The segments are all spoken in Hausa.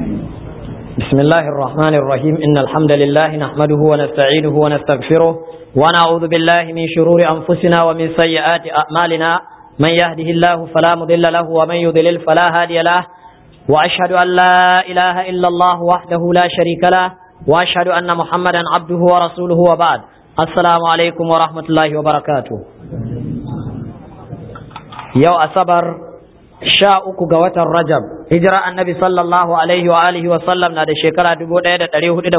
بسم الله الرحمن الرحيم إن الحمد لله نحمده ونستعينه ونستغفره ونعوذ بالله من شرور أنفسنا ومن سيئات أعمالنا من يهده الله فلا مضل له ومن يضلل فلا هادي له وأشهد أن لا إله إلا الله وحده لا شريك له وأشهد أن محمدا عبده ورسوله وبعد السلام عليكم ورحمة الله وبركاته يو أصبر sha uku ga watan Rajab hijira annabi sallallahu alaihi wa alihi wa sallam na da shekara 1417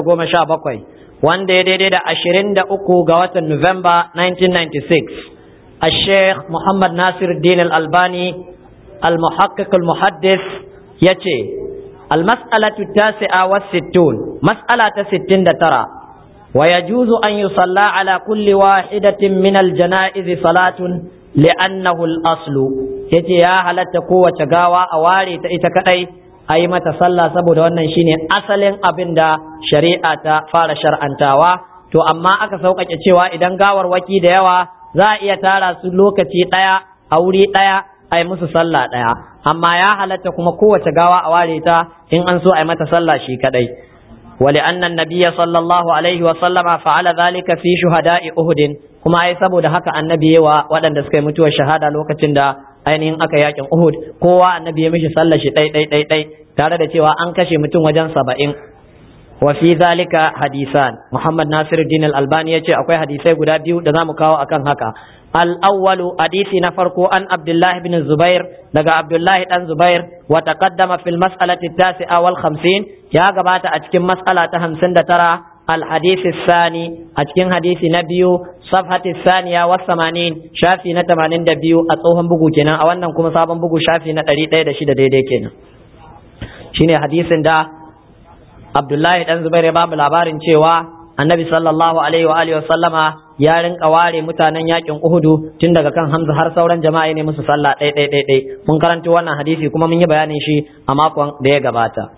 wanda ya daidai da 23 ga watan Nuwamba 1996 Sheikh Muhammad Nasiruddin Al-Albani al-Muhaqqiq al-Muhaddis yace al-mas'alatu at-tasi'a was-sittun mas'ala ta 69 wa yajuzu an yusalla ala kulli wahidatin min al-janaiz salatun li'annahu al-aslu yace ya halatta kowace gawa a ware ta ita kadai a yi mata sallah saboda wannan shine asalin abin da shari'a ta fara shar'antawa to amma aka sauƙaƙe cewa idan gawar waki da yawa za a iya tara su lokaci ɗaya a wuri ɗaya a yi musu sallah ɗaya amma ya halatta kuma kowace gawa a ware ta in an so a yi mata sallah shi kadai ولأن النبي صلى الله عليه وسلم فعل ذلك في شهداء أحد kuma ai saboda haka annabi yawa waɗanda suka yi mutuwar shahada lokacin da ainihin aka yakin Uhud kowa annabi ya mishi sallar shi ɗai tare da cewa an kashe mutum wajen 70 wa fi zalika hadisan Muhammad Nasiruddin Al-Albani yace akwai hadisai guda biyu da zamu kawo akan haka al-awwalu hadisi na farko an Abdullah ibn Zubair daga Abdullah dan Zubair wa taqaddama fil mas'alati at-tasi'a wal 50 ya gabata a cikin mas'ala ta 59 الحديث الثاني أتكين حديث نبيو صفحة الثانية والثمانين شافي نتمانين دبيو أتوهم بقو كنا أو أنهم كما صابن بقو شافي نتريد ايدا شيدا ديدي كنا شيني حديث دا عبد الله بن زبير باب العبارين شوا النبي صلى الله عليه وآله وسلم ya rinka ware mutanen yakin Uhudu tun daga kan Hamza har sauran jama'a ne musu sallah ɗai mun karanta wannan hadisi kuma mun yi bayanin shi a makon da ya gabata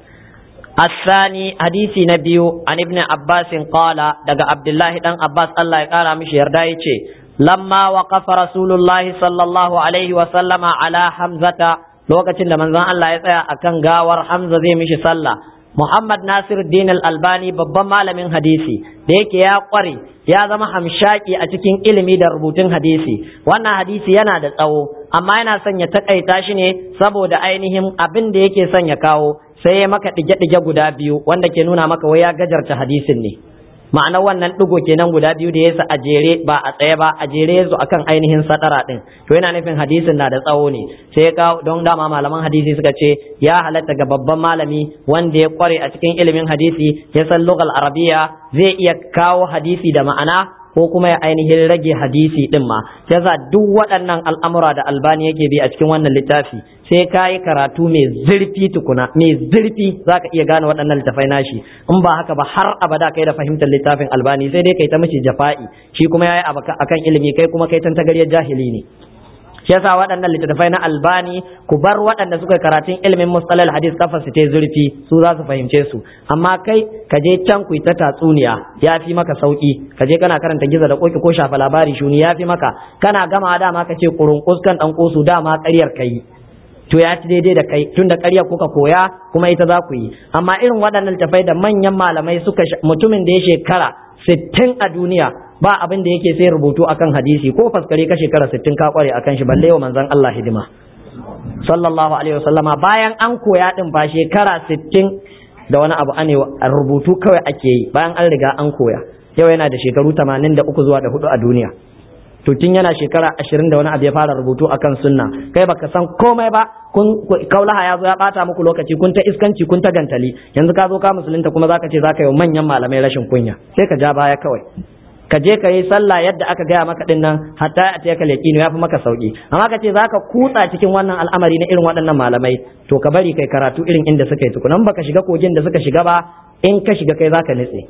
الثاني حديث نبيو عن ابن عباس قال دغ عبد الله دان عباس الله يقرا مشي يردا يچه لما وقف رسول الله صلى الله عليه وسلم على حمزة lokacin da manzon Allah ya tsaya akan gawar Hamza zai mishi sallah Muhammad Nasiruddin Al-Albani babban malamin hadisi da yake ya kware ya zama hamshaki a cikin ilimi da rubutun hadisi wannan hadisi yana da tsawo amma yana son ya takaita shi ne saboda ainihin abin da yake son ya kawo sai ya maka ɗige-ɗige guda biyu wanda ke nuna maka wai ya gajarta hadisin ne ma'ana wannan ɗigo kenan guda biyu da yasa a jere ba a tsaye ba a jere yazo akan ainihin sadara ɗin to yana nufin hadisin na da tsawo ne sai ya kawo don dama malaman hadisi suka ce ya halatta ga babban malami wanda ya kware a cikin ilimin hadisi ya san lugal arabiya zai iya kawo hadisi da ma'ana ko kuma ya ainihin rage hadisi din ma yasa duk waɗannan al'amura da Albani yake bi a cikin wannan littafi sai ka yi karatu mai zurfi tukuna mai zurfi zaka iya gane waɗannan littafai nashi in ba haka ba har abada kai da fahimtar littafin Albani sai dai kai ta mishi jafa'i shi kuma yayi akan ilimi kai kuma kai tantagariyar jahili ne shi yasa waɗannan littattafai na Albani ku bar waɗanda suka karatun ilimin mustalal hadis kafa su ta zurfi su za su fahimce su amma kai ka je can ku ta tatsuniya ya fi maka sauki ka je kana karanta giza da koki ko shafa labari shuni ya fi maka kana gama dama ka ce kurun kuskan dan kosu dama ƙaryar kai to ya ci daidai da kai tunda ƙaryar kuka koya kuma ita za ku yi amma irin waɗannan littattafai da manyan malamai suka mutumin da ya shekara 60 a duniya ba abin da yake sai rubutu akan hadisi ko faskare ka shekara 60 ka kware akan shi balle wa manzon Allah hidima sallallahu alaihi wasallama bayan an koya din ba shekara 60 da wani abu ane rubutu kawai ake yi bayan an riga an koya yau yana da shekaru 83 zuwa da 4 a duniya to tun yana shekara 20 da wani abu ya fara rubutu akan sunna kai baka san komai ba kun kaulaha ya zo ya bata muku lokaci kun ta iskanci kun ta gantali yanzu ka zo ka musulunta kuma zaka ce zaka yi manyan malamai rashin kunya sai ka ja baya kawai ka je ka yi sallah yadda aka gaya maka din nan hatta a tayaka yaqini ya fi maka sauki amma ka ce zaka kutsa cikin wannan al'amari na irin waɗannan malamai to ka bari kai karatu irin inda suka yi tukunan baka shiga kogin da suka shiga ba in ka shiga kai zaka nitse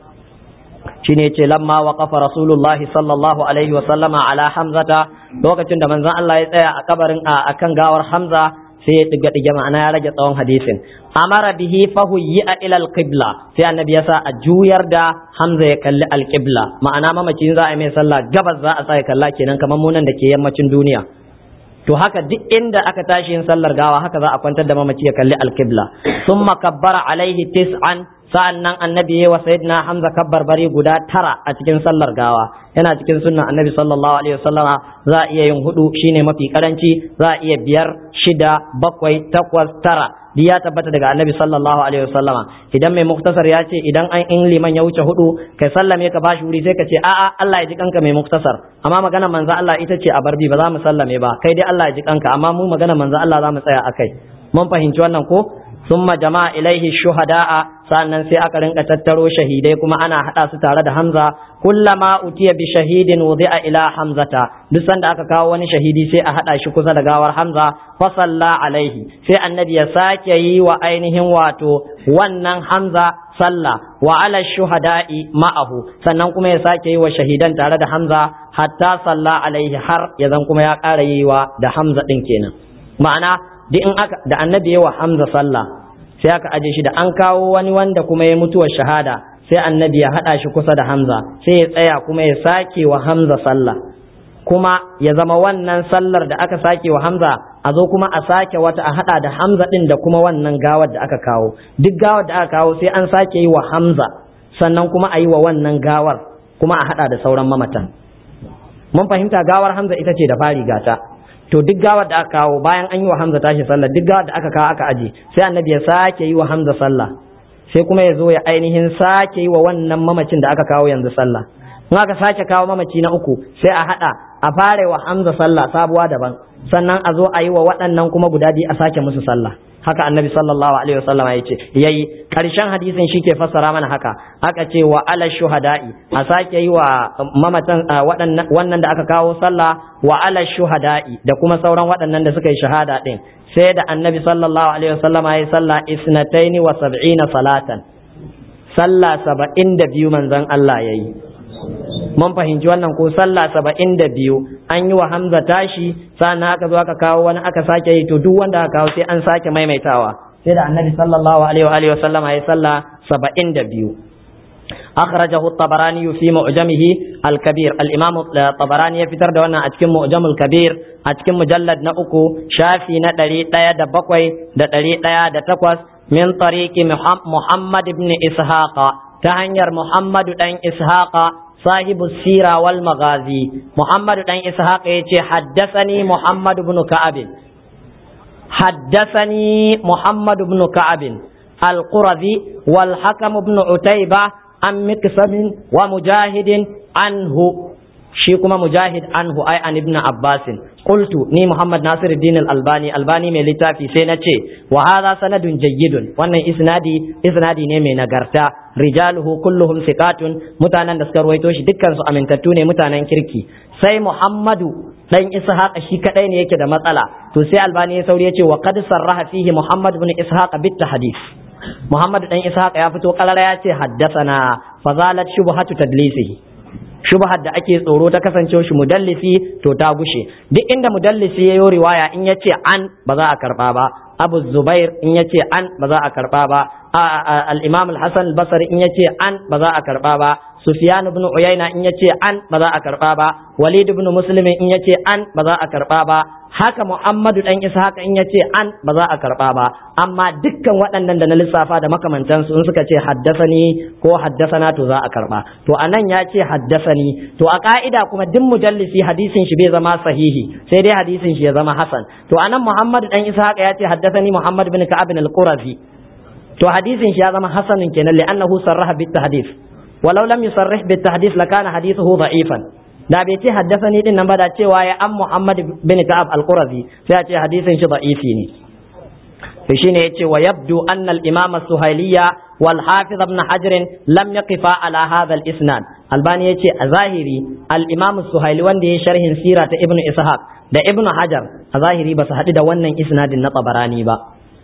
shine yace lamma waqafa rasulullahi sallallahu alaihi wa sallama ala hamzata lokacin da manzon Allah ya tsaya a kabarin akan gawar Hamza sai ya diga ma'ana ya rage tsawon hadisin amara bihi fahuyya ila alqibla sai annabi ya sa a juyar da Hamza ya kalli alqibla ma'ana mamacin za a mai sallah gabas za a sa ya kalla kenan kamar munan da ke yammacin duniya to haka duk inda aka tashi yin sallar gawa haka za a kwantar da mamaci ya kalli alqibla thumma kabbara alaihi tis'an sa'annan annabi yayi wa sayyidina Hamza kabbar bari guda 9 a cikin sallar gawa yana cikin sunnan annabi sallallahu alaihi wasallama za a iya yin 4 shine mafi karanci za a iya 5 6 7 8 9 duk ya tabbata daga annabi sallallahu alaihi wasallama idan mai muktasar ya ce idan an in liman ya wuce 4 kai sallame ka bashi wuri sai ka ce a'a Allah ya ji kanka mai muktasar amma magana manzo Allah ita ce a barbi ba za mu sallame ba kai dai Allah ya ji kanka amma mu magana manzo Allah za mu tsaya akai mun fahimci wannan ko summa jama'a ilaihi shuhada'a sannan sai aka rinka tattaro shahidai kuma ana hada su tare da Hamza kullama utiya bi shahidin wudi'a ila Hamzata duk sanda aka kawo wani shahidi sai a hada shi kusa da gawar Hamza fa salla alaihi sai annabi ya sake yi wa ainihin wato wannan Hamza sallah wa ala shuhada'i ma'ahu sannan kuma ya sake yi wa shahidan tare da Hamza hatta salla alaihi har ya zan kuma ya ƙara yi wa da Hamza din kenan ma'ana duk in aka da annabi ya wa Hamza sallah sai aka aje shi da an kawo wani wanda kuma ya mutuwar shahada sai annabi ya hada shi kusa da Hamza sai ya tsaya kuma ya sake wa Hamza sallah kuma ya zama wannan sallar da aka sake wa Hamza a zo kuma a sake wata a hada da Hamza din da kuma wannan gawar da aka kawo duk gawar da aka kawo sai an sake yi wa Hamza sannan kuma a yi wa wannan gawar kuma a hada da sauran mamatan mun fahimta gawar Hamza ita ce da fari gata to duk gawar da aka kawo bayan an yi wa Hamza tashi sallah duk gawar da aka kawo aka aje sai annabi ya sake yi wa Hamza sallah sai kuma ya zo ya ainihin sake yi wa wannan mamacin da aka kawo yanzu sallah in aka sake kawo mamaci na uku sai a hada a fare wa Hamza sallah sabuwa daban sannan a zo a yi wa waɗannan kuma guda biyu a sake musu sallah haka annabi sallallahu alaihi wasallam ya ce yayi karshen hadisin shi ke fassara mana haka aka ce wa ala shuhada'i a sake yi wa mamatan wannan da aka kawo sallah wa ala shuhada'i da kuma sauran waɗannan da suka yi shahada din sai da annabi sallallahu alaihi wasallam ya yi sallah isnataini wa sab'ina salatan sallah 72 manzon Allah yayi mun fahimci wannan ko sallah 72 an yi wa Hamza tashi sannan aka zo aka kawo wani aka sake yi to duk wanda aka kawo sai an sake maimaitawa sai da annabi sallallahu alaihi wa sallam ya sallah 72 أخرجه الطبراني في معجمه الكبير الإمام الطبراني يفتر دوانا أتكم معجم الكبير أتكم مجلد نأكو شافي ندري تايا دبقوي ندري تايا دتقوس من طريق محمد بن إسحاق تهنير محمد بن إسحاق صاحب السيرة والمغازي محمد بن إسحاق يتي حدثني محمد بن كعب حدثني محمد بن كعب القرظي والحكم بن عتيبة عن مقسم ومجاهد عنه شيكما مجاهد عنه أي عن ابن عباس قلت ني محمد ناصر الدين الألباني من لتافي سينتي وهذا سند جيد وأن إسنادي نمي نغرتا رجاله كلهم ثقات متانا نسكر ويتوش دكان سو أمنتتوني متانا كركي sai Muhammadu dan Ishaq shi kadai ne yake da matsala to sai Albani ya sauri yace wa qad sarraha fihi Muhammad ibn Ishaq bit hadith Muhammad dan Ishaq ya fito karara ya ce haddathana fazalat shubhatu tadlisihi shubhat da ake tsoro ta kasancewa shi mudallisi to ta gushe duk inda mudallisi yayo riwaya in yace an ba za a karba ba Abu Zubair in yace an ba za a karba ba al-Imam al-Hasan al-Basri in yace an ba za a karba ba Sufyan ibn Uyayna in yace an ba za a karba ba Walid ibn Muslim in yace an ba za a karba ba haka Muhammadu dan Ishaq in yace an ba za a karba ba amma dukkan waɗannan da na lissafa da makamantan su in suka ce haddasani ko haddasana to za a karba to anan ya ce haddasani to a ka'ida kuma duk mujallisi hadisin shi bai zama sahihi sai dai hadisin shi ya zama hasan to anan Muhammadu dan Ishaq ya ce haddasani Muhammad bin Ka'ab al-Qurazi to hadisin shi ya zama hasanun kenan li'annahu sarraha bit tahdith walau lam yusarrih bit tahdith lakana hadithuhu da'ifan da bai ce haddasani din nan ba da cewa ya an Muhammad bin Ka'ab al-Qurazi sai ya ce hadisin shi da'ifi ne to shine yace wa yabdu anna al-imam as-suhailiyya wal hafiz ibn hajar lam yaqifa ala hadha al-isnad albani yace a zahiri al-imam as-suhaili wanda ya sharhin sira ta ibn ishaq da ibn hajar a zahiri ba su haɗu da wannan isnadin na tabarani ba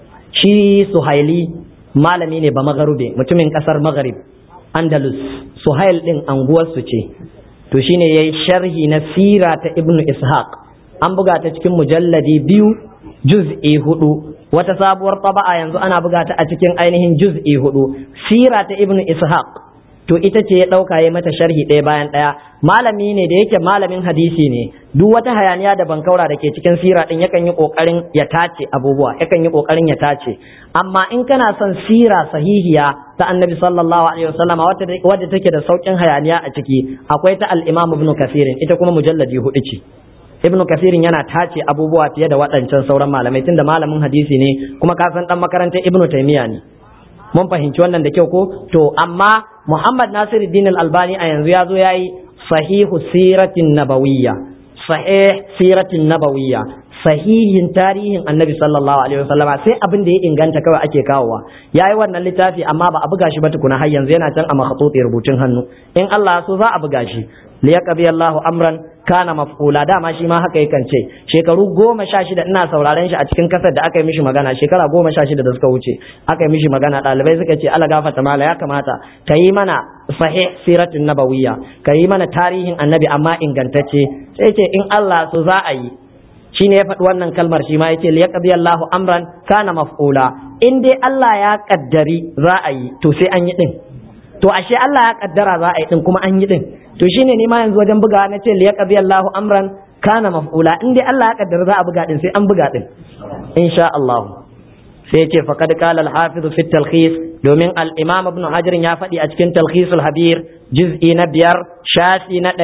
shi suhaili malami ne ba magharube mutumin kasar maghrib andalus suhail din anguwar su ce to shine yayi sharhi na sira ta ibnu ishaq an buga ta cikin mujalladi 2 juz'i 4 wata sabuwar taba'a yanzu ana buga ta a cikin ainihin juz'i 4 sira ta ibnu ishaq to ita ce ya ɗauka ya mata sharhi ɗaya bayan ɗaya. Malami ne da yake malamin hadisi ne, duk wata hayaniya da bankaura da ke cikin sira ɗin yakan yi ƙoƙarin ya tace abubuwa, yakan yi ƙoƙarin ya tace. Amma in kana son sira sahihiya ta annabi sallallahu alaihi wasallam wadda take da sauƙin hayaniya a ciki, akwai ta al-Imam Ibn Kathir, ita kuma mujalladi 4 ce. Ibn Kathir yana tace abubuwa fiye da waɗancan sauran malamai, tunda malamin hadisi ne kuma ka san dan makarantar Ibn Taymiyyah ne. Mun fahimci wannan da kyau ko? To amma Muhammad Nasiruddin Al-Albani a yanzu ya zo yayi sahihu siratin nabawiyya, sahih siratin nabawiyya, sahihin tarihin annabi sallallahu alaihi wasallama, sai abin da ya inganta kawai ake kawowa. Yayi wannan littafi amma ba a buga shi ba tukuna, har yanzu yana can a makhtuti rubutun hannu. In Allah so za a buga shi. Liyaqdi Allahu amran kana maf'ula, dama shi ma haka yakan ce. Shekaru 16 ina sauraren shi a cikin kasar da aka yi mishi magana, shekara 16 da suka wuce aka yi mishi magana, ɗalibai suka ce ala gafata mala, ya kamata ka yi mana sahih siratin nabawiyya, ka yi mana tarihin annabi amma ingantacce. Sai ce in Allah so za a yi. Shine ya faɗi wannan kalmar, shi ma yace liyaqdi Allahu amran kana maf'ula, in dai Allah ya kaddari za a yi to sai an yi din. To ashe Allah ya kaddara za a yi din kuma an yi din. To shine ni ma yanzu wajen buga na ce liyaqdi Allahu amran kana maf'ula, in dai Allah ya kaddara za a buga din sai an buga din insha Allah. Sai ce faqad qala al-hafiz fi at-talkhis, domin al-imam ibn hajar ya faɗi a cikin talkhis al-habir juz'i na 5 shafi na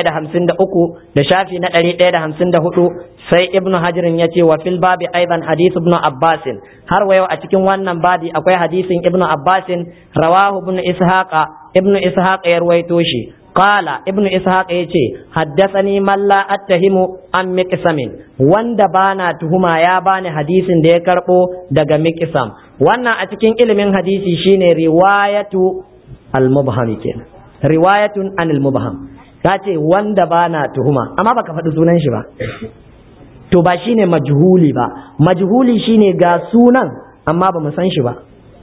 153 da shafi na 154. sai ibn hajar ya ce wa fil babi aidan hadith ibn abbas, har wayo a cikin wannan babi akwai hadisin ibn abbas, rawahu ibn ishaq ya ruwaito shi. Qala ibnu ishaq yace haddathani man la attahimu an miqsamin, wanda bana tuhuma ya bani hadisin da ya karbo daga miqsam. Wannan a cikin ilimin hadisi shine riwayatu al-mubham, kenan riwayatun anil mubham. Kace wanda bana tuhuma amma baka faɗi sunan shi ba, to ba shine majhuli ba. Majhuli shine ga sunan amma ba mu san shi ba.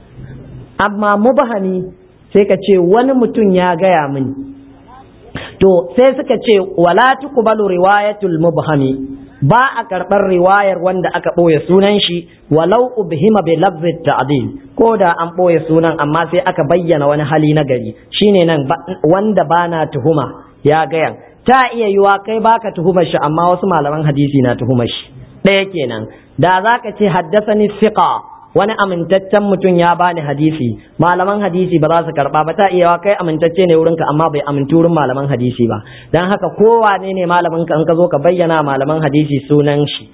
Amma mubhami sai ka ce wani mutum ya gaya mini. To sai suka ce wala tuqbalu riwayatul mubhami, ba a karɓar riwayar wanda aka ɓoye sunan shi, walau ubhima bi lafzi ta'dil, ko da an ɓoye sunan amma sai aka bayyana wani hali na gari. Shine nan wanda bana tuhuma ya gayan. Ta iya yiwa kai baka tuhumar shi amma wasu malaman hadisi na tuhumar shi. Ɗaya kenan. Da zaka ce haddasani thiqa, wani amintaccen mutum ya bani hadisi, malaman hadisi ba za su karba ba. Ta iya kai amintacce ne wurinka amma bai amintu wurin malaman hadisi ba. Dan haka kowane ne malamin ka, in ka zo ka bayyana malaman hadisi sunan shi,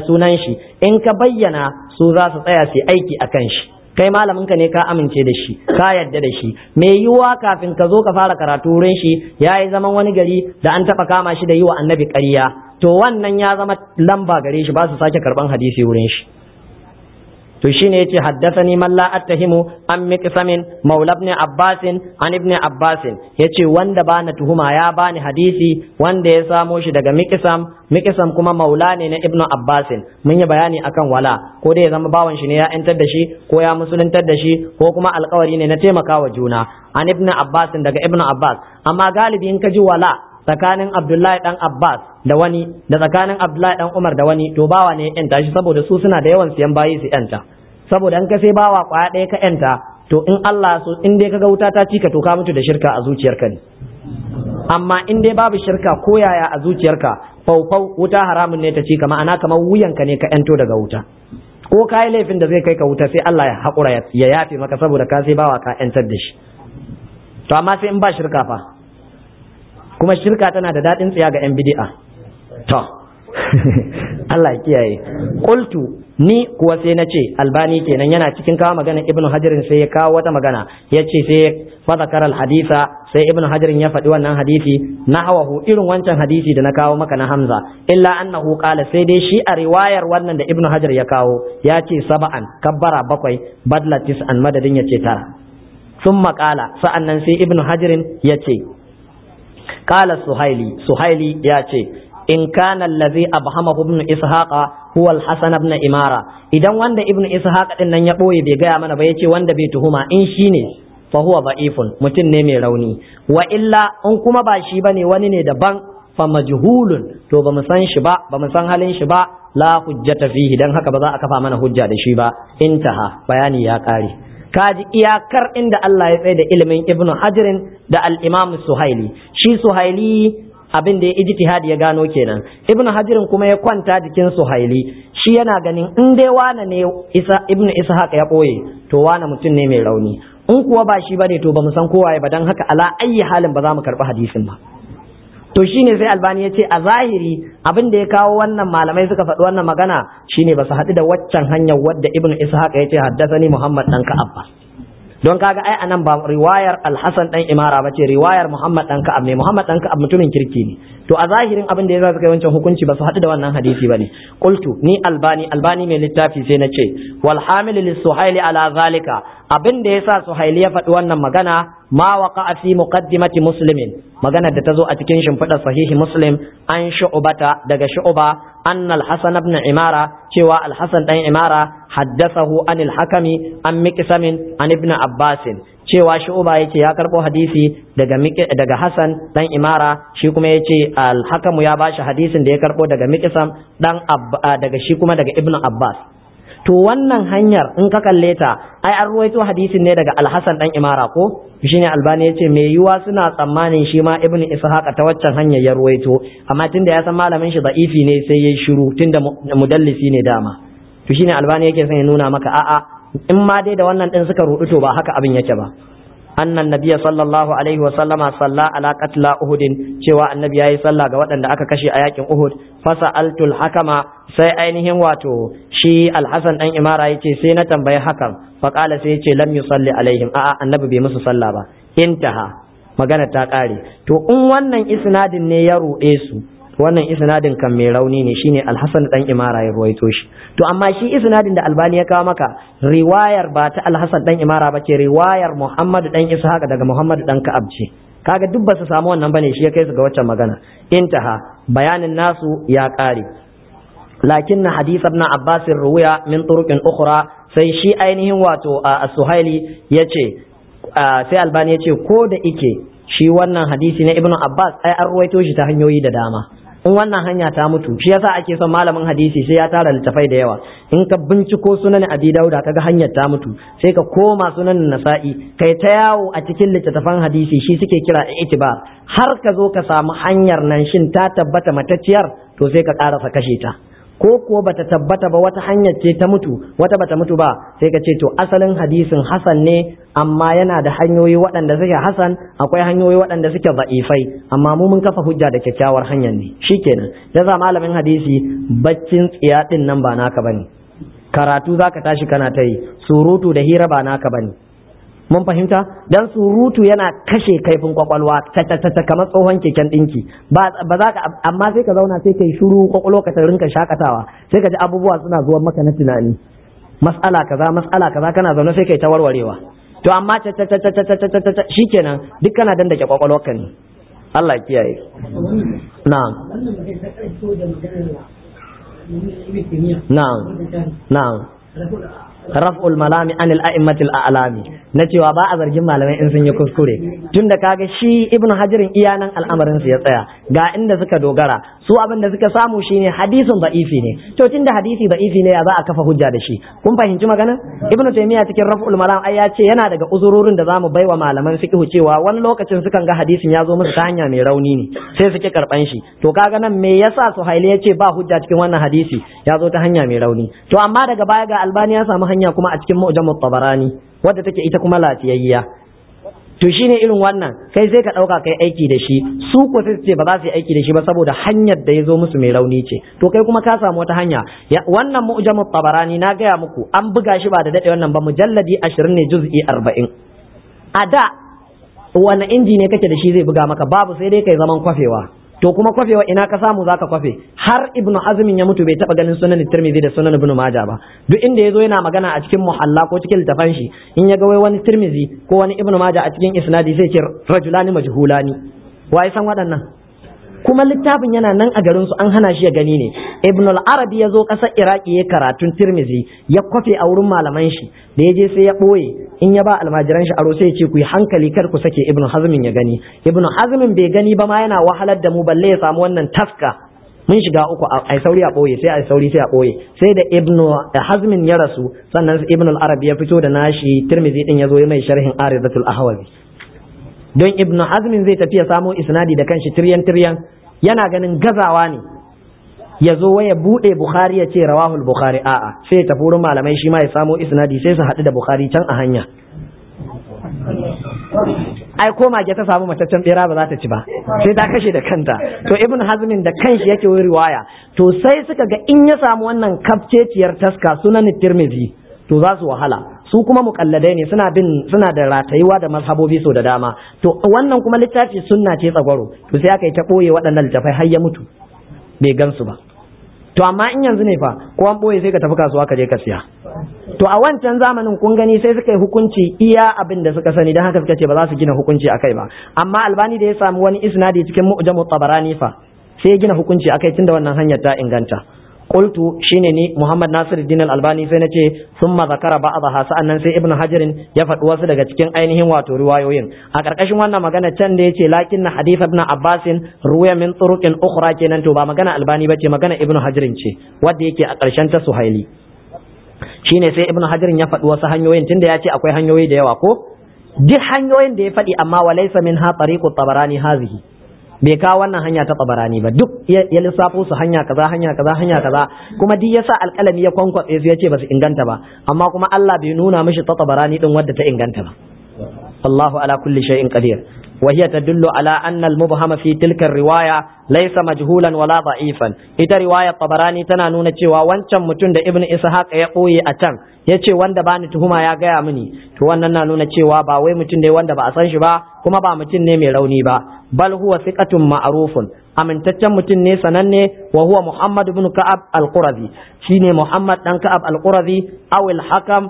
in ka bayyana su za su tsaya su aiki akan shi. Kai malamin ka ne, ka amince da shi, ka yarda da shi. Me yiwuwa kafin ka zo ka fara karatu wurin shi yayi zaman wani gari da an taba kama shi da yi wa annabi ƙarya, to wannan ya zama lamba gare shi, ba su sake karban hadisi wurin shi. To shine yace haddathani man la attahimu an miqsamin maula ibn abbas an ibn abbas, yace wanda bana tuhuma ya bani hadisi wanda ya samo shi daga miqsam kuma maula ne na ibn abbas. Mun yi bayani akan wala, ko dai ya zama bawan shi ne ya yantar da shi, ko ya musuluntar da shi, ko kuma alƙawari ne na taimakawa juna. An ibn abbas, daga ibn abbas. Amma galibi in ka ji wala tsakanin Abdullahi dan Abbas da wani, da tsakanin Abdullahi dan Umar da wani, to bawa ne yanta shi, saboda su suna da yawan siyan bayi su yanta. Saboda in ka sai bawa kwaya ɗaya ka yanta, to in Allah so in dai kaga wuta ta cika, to ka mutu da shirka a zuciyarka ne. Amma in dai babu shirka ko yaya a zuciyarka, faufau wuta haramun ne ta cika, ma'ana kamar wuyanka ne ka yanto daga wuta. Ko ka yi laifin da zai kai ka wuta, sai Allah ya haƙura ya yafe maka, saboda ka sai bawa ka yantar da shi. To amma sai in ba shirka fa, kuma shirka tana da daɗin tsiya ga 'yan bid'a. To Allah ya kiyaye. Qultu, ni kuwa sai na ce, Albani kenan yana cikin kawo magana Ibn Hajarin sai ya kawo wata magana, ya ce sai fa zakara al-haditha, sai Ibn Hajarin ya faɗi wannan hadisi na hawahu, irin wancan hadisi da na kawo maka na Hamza, illa annahu qala, sai dai shi a riwayar wannan da Ibn Hajar ya kawo ya ce saba'an, kabbara 7, badla 9 madadin ya ce 9. Summa qala, sa'annan sai Ibn Hajarin ya ce qala Suhaili ya ce in kana allazi abhamahu ibn ishaqa huwa al-hasan ibn imara, idan wanda ibn ishaq din nan ya boye bai gaya mana ba, yace wanda bai tuhuma, in shine fa huwa da'ifun, mutum ne mai rauni. Wa illa in kuma ba shi bane, wani ne daban, fa majhulun, to ba mu san shi ba, ba mu san halin shi ba, la hujjata fihi, dan haka ba za a kafa mana hujja da shi ba. Intaha, bayani ya kare. kaji iyakar inda Allah ya tsaye da ilimin Ibn Hajarin da al-Imam Suhaili. Shi Suhaili abin da ya ijtihadi ya gano kenan, Ibn Hajarin kuma ya kwanta jikin Suhaili. Shi yana ganin in dai wane ne Ibn Ishaq ya boye to wane mutum ne mai rauni, in kuwa ba shi bane to ba mu san kowa ba, dan haka ala ayyi halin ba za mu karɓi hadisin ba. To shine sai Albani ya ce a zahiri abin da ya kawo wannan malamai suka faɗi wannan magana shine ba su haɗu da waccan hanyar wadda Ibn Ishaq ya ce haddathani Muhammad dan Ka'ab ba. Don kaga ai anan ba riwayar Al-Hasan dan Imara ba ce, riwayar Muhammad dan Ka'ab ne. Muhammad dan Ka'ab mutumin kirki ne. To a zahirin abin da ya suka yi wancan hukunci ba su haɗu da wannan hadisi bane. Qultu ni Albani mai littafi sai na ce wal hamil lis Suhaili ala zalika, abin da yasa Suhaili ya faɗi wannan magana ma waqa'a fi muqaddimati Muslimin, magana da tazo a cikin shimfiɗar sahihi Muslim an Shu'bata daga Shu'ba annal Hasan ibn Imara, cewa Al-Hasan dan Imara haddathahu anil Hakami an Miqsam an ibn Abbas, cewa Shu'ba yace ya karbo hadisi daga Hasan dan Imara, shi kuma yace Al-Hakamu ya bashi hadisin da ya karbo daga Miqsam daga shi kuma daga Ibn Abbas. To wannan hanyar in ka kalle ta ai an ruwaito hadisin ne daga Al-Hasan dan Imara ko, shine Albani yace me yiwa suna tsammanin shi ma Ibn Ishaq ta waccan hanyar ya ruwaito, amma tunda ya san malamin shi da'ifi ne sai yayi shiru tunda mudallisi ne dama. To shine Albani yake son ya nuna maka a'a in ma dai da wannan din suka rudu to ba haka abin yake ba. Annan nabiyya sallallahu alaihi wa sallama salla ala qatla Uhud, cewa annabi yayi sallah ga waɗanda aka kashe a yakin Uhud. Fasa'altul Hakama, sai ainihin wato shi Al-Hasan dan Imara yace sai na tambayi Hakam, fa qala sai yace lam yusalli alaihim, a'a annabi bai musu sallah ba. Intaha, magana ta kare. To in wannan isnadin ne ya ruɗe su, wannan isnadin kan mai rauni ne, shine Al-Hasan dan Imara ya ruwaito shi. To amma shi isnadin da Albani ya kawo maka riwayar ba ta Al-Hasan dan Imara ba ce, riwayar Muhammad dan Ishaq daga Muhammad dan Ka'ab ce. Kaga duk ba su samu wannan bane, shi ya kai su ga waccan magana. Intaha, bayanin nasu ya kare. Lakinna hadith ibn Abbas ruwiya min turuqin ukhra, sai shi ainihin wato As-Suhaili yace sai Albani yace ko da ike shi wannan hadisi na Ibn Abbas ai an ruwaito shi ta hanyoyi da dama. In wannan hanya ta mutu, shi yasa ake son malamin hadisi sai ya tara littafai da yawa. In ka binciko sunan Abi Dauda kaga hanyar ta mutu, sai ka koma sunan Nasa'i, kai ta yawo a cikin littattafan hadisi, shi suke kira itibar, har ka zo ka samu hanyar nan shin ta tabbata matacciyar, to sai ka karasa kashe ta. Ko kuwa bata tabbata ba, wata hanyar ce ta mutu, wata bata mutu ba, sai ka ce to asalin hadisin hasan ne, amma yana da hanyoyi waɗanda suke hasan, akwai hanyoyi waɗanda suke da'ifai, amma mu mun kafa hujja da kyakkyawar hanyar ne. Shikenan, yasa malamin hadisi baccin tsiya din nan ba naka bane, karatu zaka tashi kana ta yi, surutu da hira ba naka bane. Mun fahimta, dan surutu yana kashe kaifin kwakwalwa ta kamar tsohon keken dinki, ba za ka, amma sai ka zauna sai kai shiru, kwakwalwa ka ta rinka shakatawa, sai ka ji abubuwa suna zuwa maka na tunani, mas'ala kaza kana zaune sai kai ta warwarewa. To amma shikenan duk kana dandake kwakwalwarka ne. Allah ya kiyaye. Na'am. Na'am. Raf'ul malami anil a'immatil a'lami, na cewa ba a zargin malamai in sun yi kuskure, tunda kaga shi Ibn Hajarin iyanan al'amarin su ya tsaya, ga inda suka dogara, su abin da suka samu shine hadisin da'ifi ne. To tunda hadisi da'ifi ne ya za a kafa hujja da shi? Kun fahimci magana? Ibn Taymiyyah cikin Raf'ul Malam ai ya ce yana daga uzurorin da zamu baiwa malaman fiqh cewa wani lokacin sukan ga hadisin ya zo musu ta hanya mai rauni ne, sai suke karban shi. To kaga nan me yasa Suhaili ya ce ba hujja cikin wannan hadisi, ya zo ta hanya mai rauni. To amma daga baya ga Albani ya samu hanya kuma a cikin Mu'jamut Tabarani wadda take ita kuma lafiyayya. To shine irin wannan, kai sai ka dauka kai aiki da shi, su ko sai ce ba za su yi aiki da shi ba saboda hanyar da ya zo musu mai rauni ce. To kai kuma ka samu wata hanya. Wannan Mu'jamut Tabarani na gaya muku an buga shi ba da dade wannan ba, mujalladi 20 ne, juz'i 40. A da wani inji ne kake da shi zai buga maka? Babu, sai dai kai zaman kwafewa. To kuma kwafewa ina ka samu zaka kwafe? Har Ibnu Hazmin ya mutu bai taba ganin sunan Tirmidhi da sunan Ibn Majah ba. Duk inda yazo yana magana a cikin muhalla ko cikin littafan shi, in ya ga wai wani Tirmidhi ko wani Ibn Majah a cikin isnadi sai ce rajulani majhulani. Wai san waɗannan? Kuma littafin yana nan a garin su, an hana shi ya gani ne. Ibn al-Arabi ya zo ƙasar Iraki ya karatun Tirmidhi, ya kwafe a wurin malaman shi, da ya je sai ya ɓoye, in ya ba almajiran shi aro sai ya ce ku yi hankali kar ku sake Ibn Hazmin ya gani. Ibn Hazmin bai gani ba ma yana wahalar da mu, balle ya samu wannan taska mun shiga uku ai sauri a boye sai ai sauri sai a boye sai da ibnu hazmin ya rasu sannan ibnu al-arabi ya fito da nashi tirmidhi din yazo ya mai sharhin aridatul ahwazi don ibnu hazmin zai tafi ya samo isnadi da kanshi tiryan yana ganin gazawa ne ya zo waya bude bukhari ya ce rawahul bukhari a'a sai ya tafi wurin malamai shi ma ya samo isnadi sai su haɗu da bukhari can a hanya ai ko mage ta samu mataccen bera ba za ta ci ba sai ta kashe da kanta to ibn hazmin da kanshi yake wuri riwaya to sai suka ga in ya samu wannan kafceciyar taska sunan tirmidhi to za su wahala su kuma mukalladai ne suna da ratayuwa da mazhabobi so da dama to wannan kuma littafi sunna ce tsagwaro to sai aka yi ta boye waɗannan littafai har ya mutu bai gansu ba to amma in yanzu ne fa ko an boye sai ka tafi kasuwa ka je ka siya to a wancan zamanin kun gani sai suka yi hukunci iya abin da suka sani dan haka suka ce ba za su gina hukunci akai ba amma albani da ya samu wani isnadi cikin mu'jamu tabarani fa sai ya gina hukunci akai tunda wannan hanyar ta inganta qultu shine ni Muhammad Nasiruddin Al-Albani sai nace thumma zakara ba'daha sa'annan sai Ibn Hajar ya faɗi wasu daga cikin ainihin wato riwayoyin a karkashin wannan magana can da yace lakinna hadith ibn Abbas ruwaya min turuqin ukhra kenan to ba magana Albani bace magana Ibn Hajar ce wanda yake a karshen ta Suhaili shine sai Ibn Hajar ya faɗi wasu hanyoyin tunda ya ce akwai hanyoyi da yawa ko duk hanyoyin da ya faɗi amma walaysa minha tariqu tabarani hazihi bai kawo wannan hanya ta tabarani ba duk ya lissafo su hanya kaza kuma duk yasa alƙalami ya kwankwatse su yace ba su inganta ba amma kuma Allah bai nuna mishi ta tabarani din wadda ta inganta ba Allahu ala kulli shay'in qadir وهي تدل على أن المبهم في تلك الرواية ليس مجهولا ولا ضعيفا إذا رواية طبراني تنانون تشوى وانشم متند ابن إسحاق يقوي أتم yace wanda ba ni tuhuma ya gaya mini to wannan na nuna cewa ba wai mutum ne wanda ba a san shi ba kuma ba mutum ne mai rauni ba bal huwa thiqatun ma'rufun amintaccen mutum ne sananne wa huwa Muhammad ibn Ka'ab al-Qurazi shine Muhammad dan Ka'ab al-Qurazi aw al-Hakam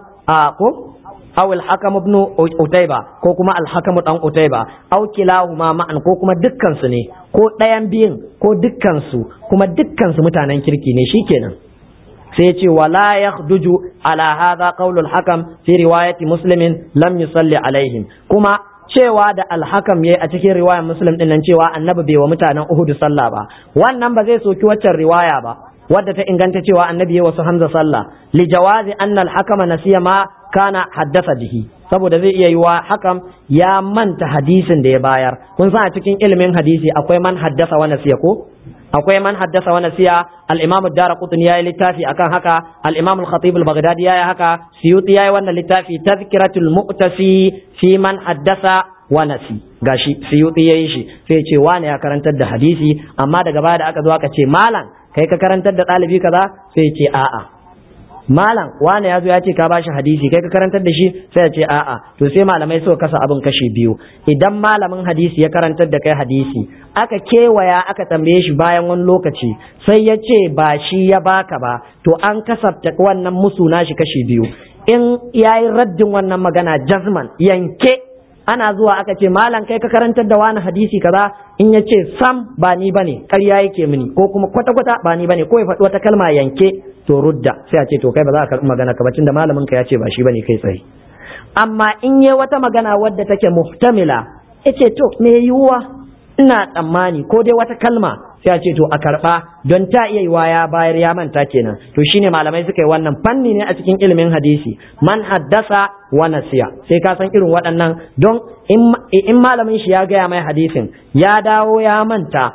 أو الحكم ابن أتيبة ko kuma الحكم ɗan Utaiba أو كلاهما معا ko kuma dukkan su ne ko ɗayan biyun ko dukkan su kuma dukkan su mutanen kirki ne shikenan sai yace wala yakhduju ala hadha qawl al-hakam fi riwayati muslim lam yusalli alaihim kuma cewa da al-hakam yayi a cikin riwayar muslim din nan cewa annabi bai wa mutanen Uhud sallah ba wannan ba zai soki waccan riwaya ba wadda ta inganta cewa annabi ya wasu Hamza sallah li jawazi anna al-hakama nasiya ma kana haddasa bihi saboda zai iya yiwa hakam ya manta hadisin da ya bayar kun san a cikin ilimin hadisi akwai man haddasa wa nasiya ko akwai man haddasa wa nasiya al-imam ad-darqutni yayi littafi akan haka al-imam al-khatib al-baghdadi yayi haka suyuti yayi wannan littafi tazkiratul mu'tasi fi man haddasa wa nasi gashi suyuti yayi shi sai ce wani ya karantar da hadisi amma daga baya da aka zo aka ce malam kai ka karantar da ɗalibi kaza sai ce a'a malam wane ya zo ya ce ka bashi hadisi kai ka karantar da shi sai ya ce a'a to sai malamai suka kasa abin kashi biyu idan malamin hadisi ya karantar da kai hadisi aka kewaya aka tambaye shi bayan wani lokaci sai ya ce ba shi ya baka ba to an kasafta wannan musu nashi kashi biyu in yayi raddin wannan magana jazman yanke ana zuwa aka ce malam kai ka karantar da wani hadisi kaza in ya ce sam ba ni bane ƙarya yake mini ko kuma kwata-kwata ba ni bane ko ya faɗi wata kalma yanke to rudda sai a ce to kai ba za ka karɓi magana ka bacin da malamin ka ya ce ba shi bane kai tsaye amma in yi wata magana wadda take muhtamila yace to me yiwuwa ina tsammani ko dai wata kalma sai a ce to a karɓa don ta iya yiwa ya bayar ya manta kenan to shine malamai suka yi wannan fanni ne a cikin ilimin hadisi man haddasa wa nasiya sai ka san irin waɗannan don in malamin shi ya gaya mai hadisin ya dawo ya manta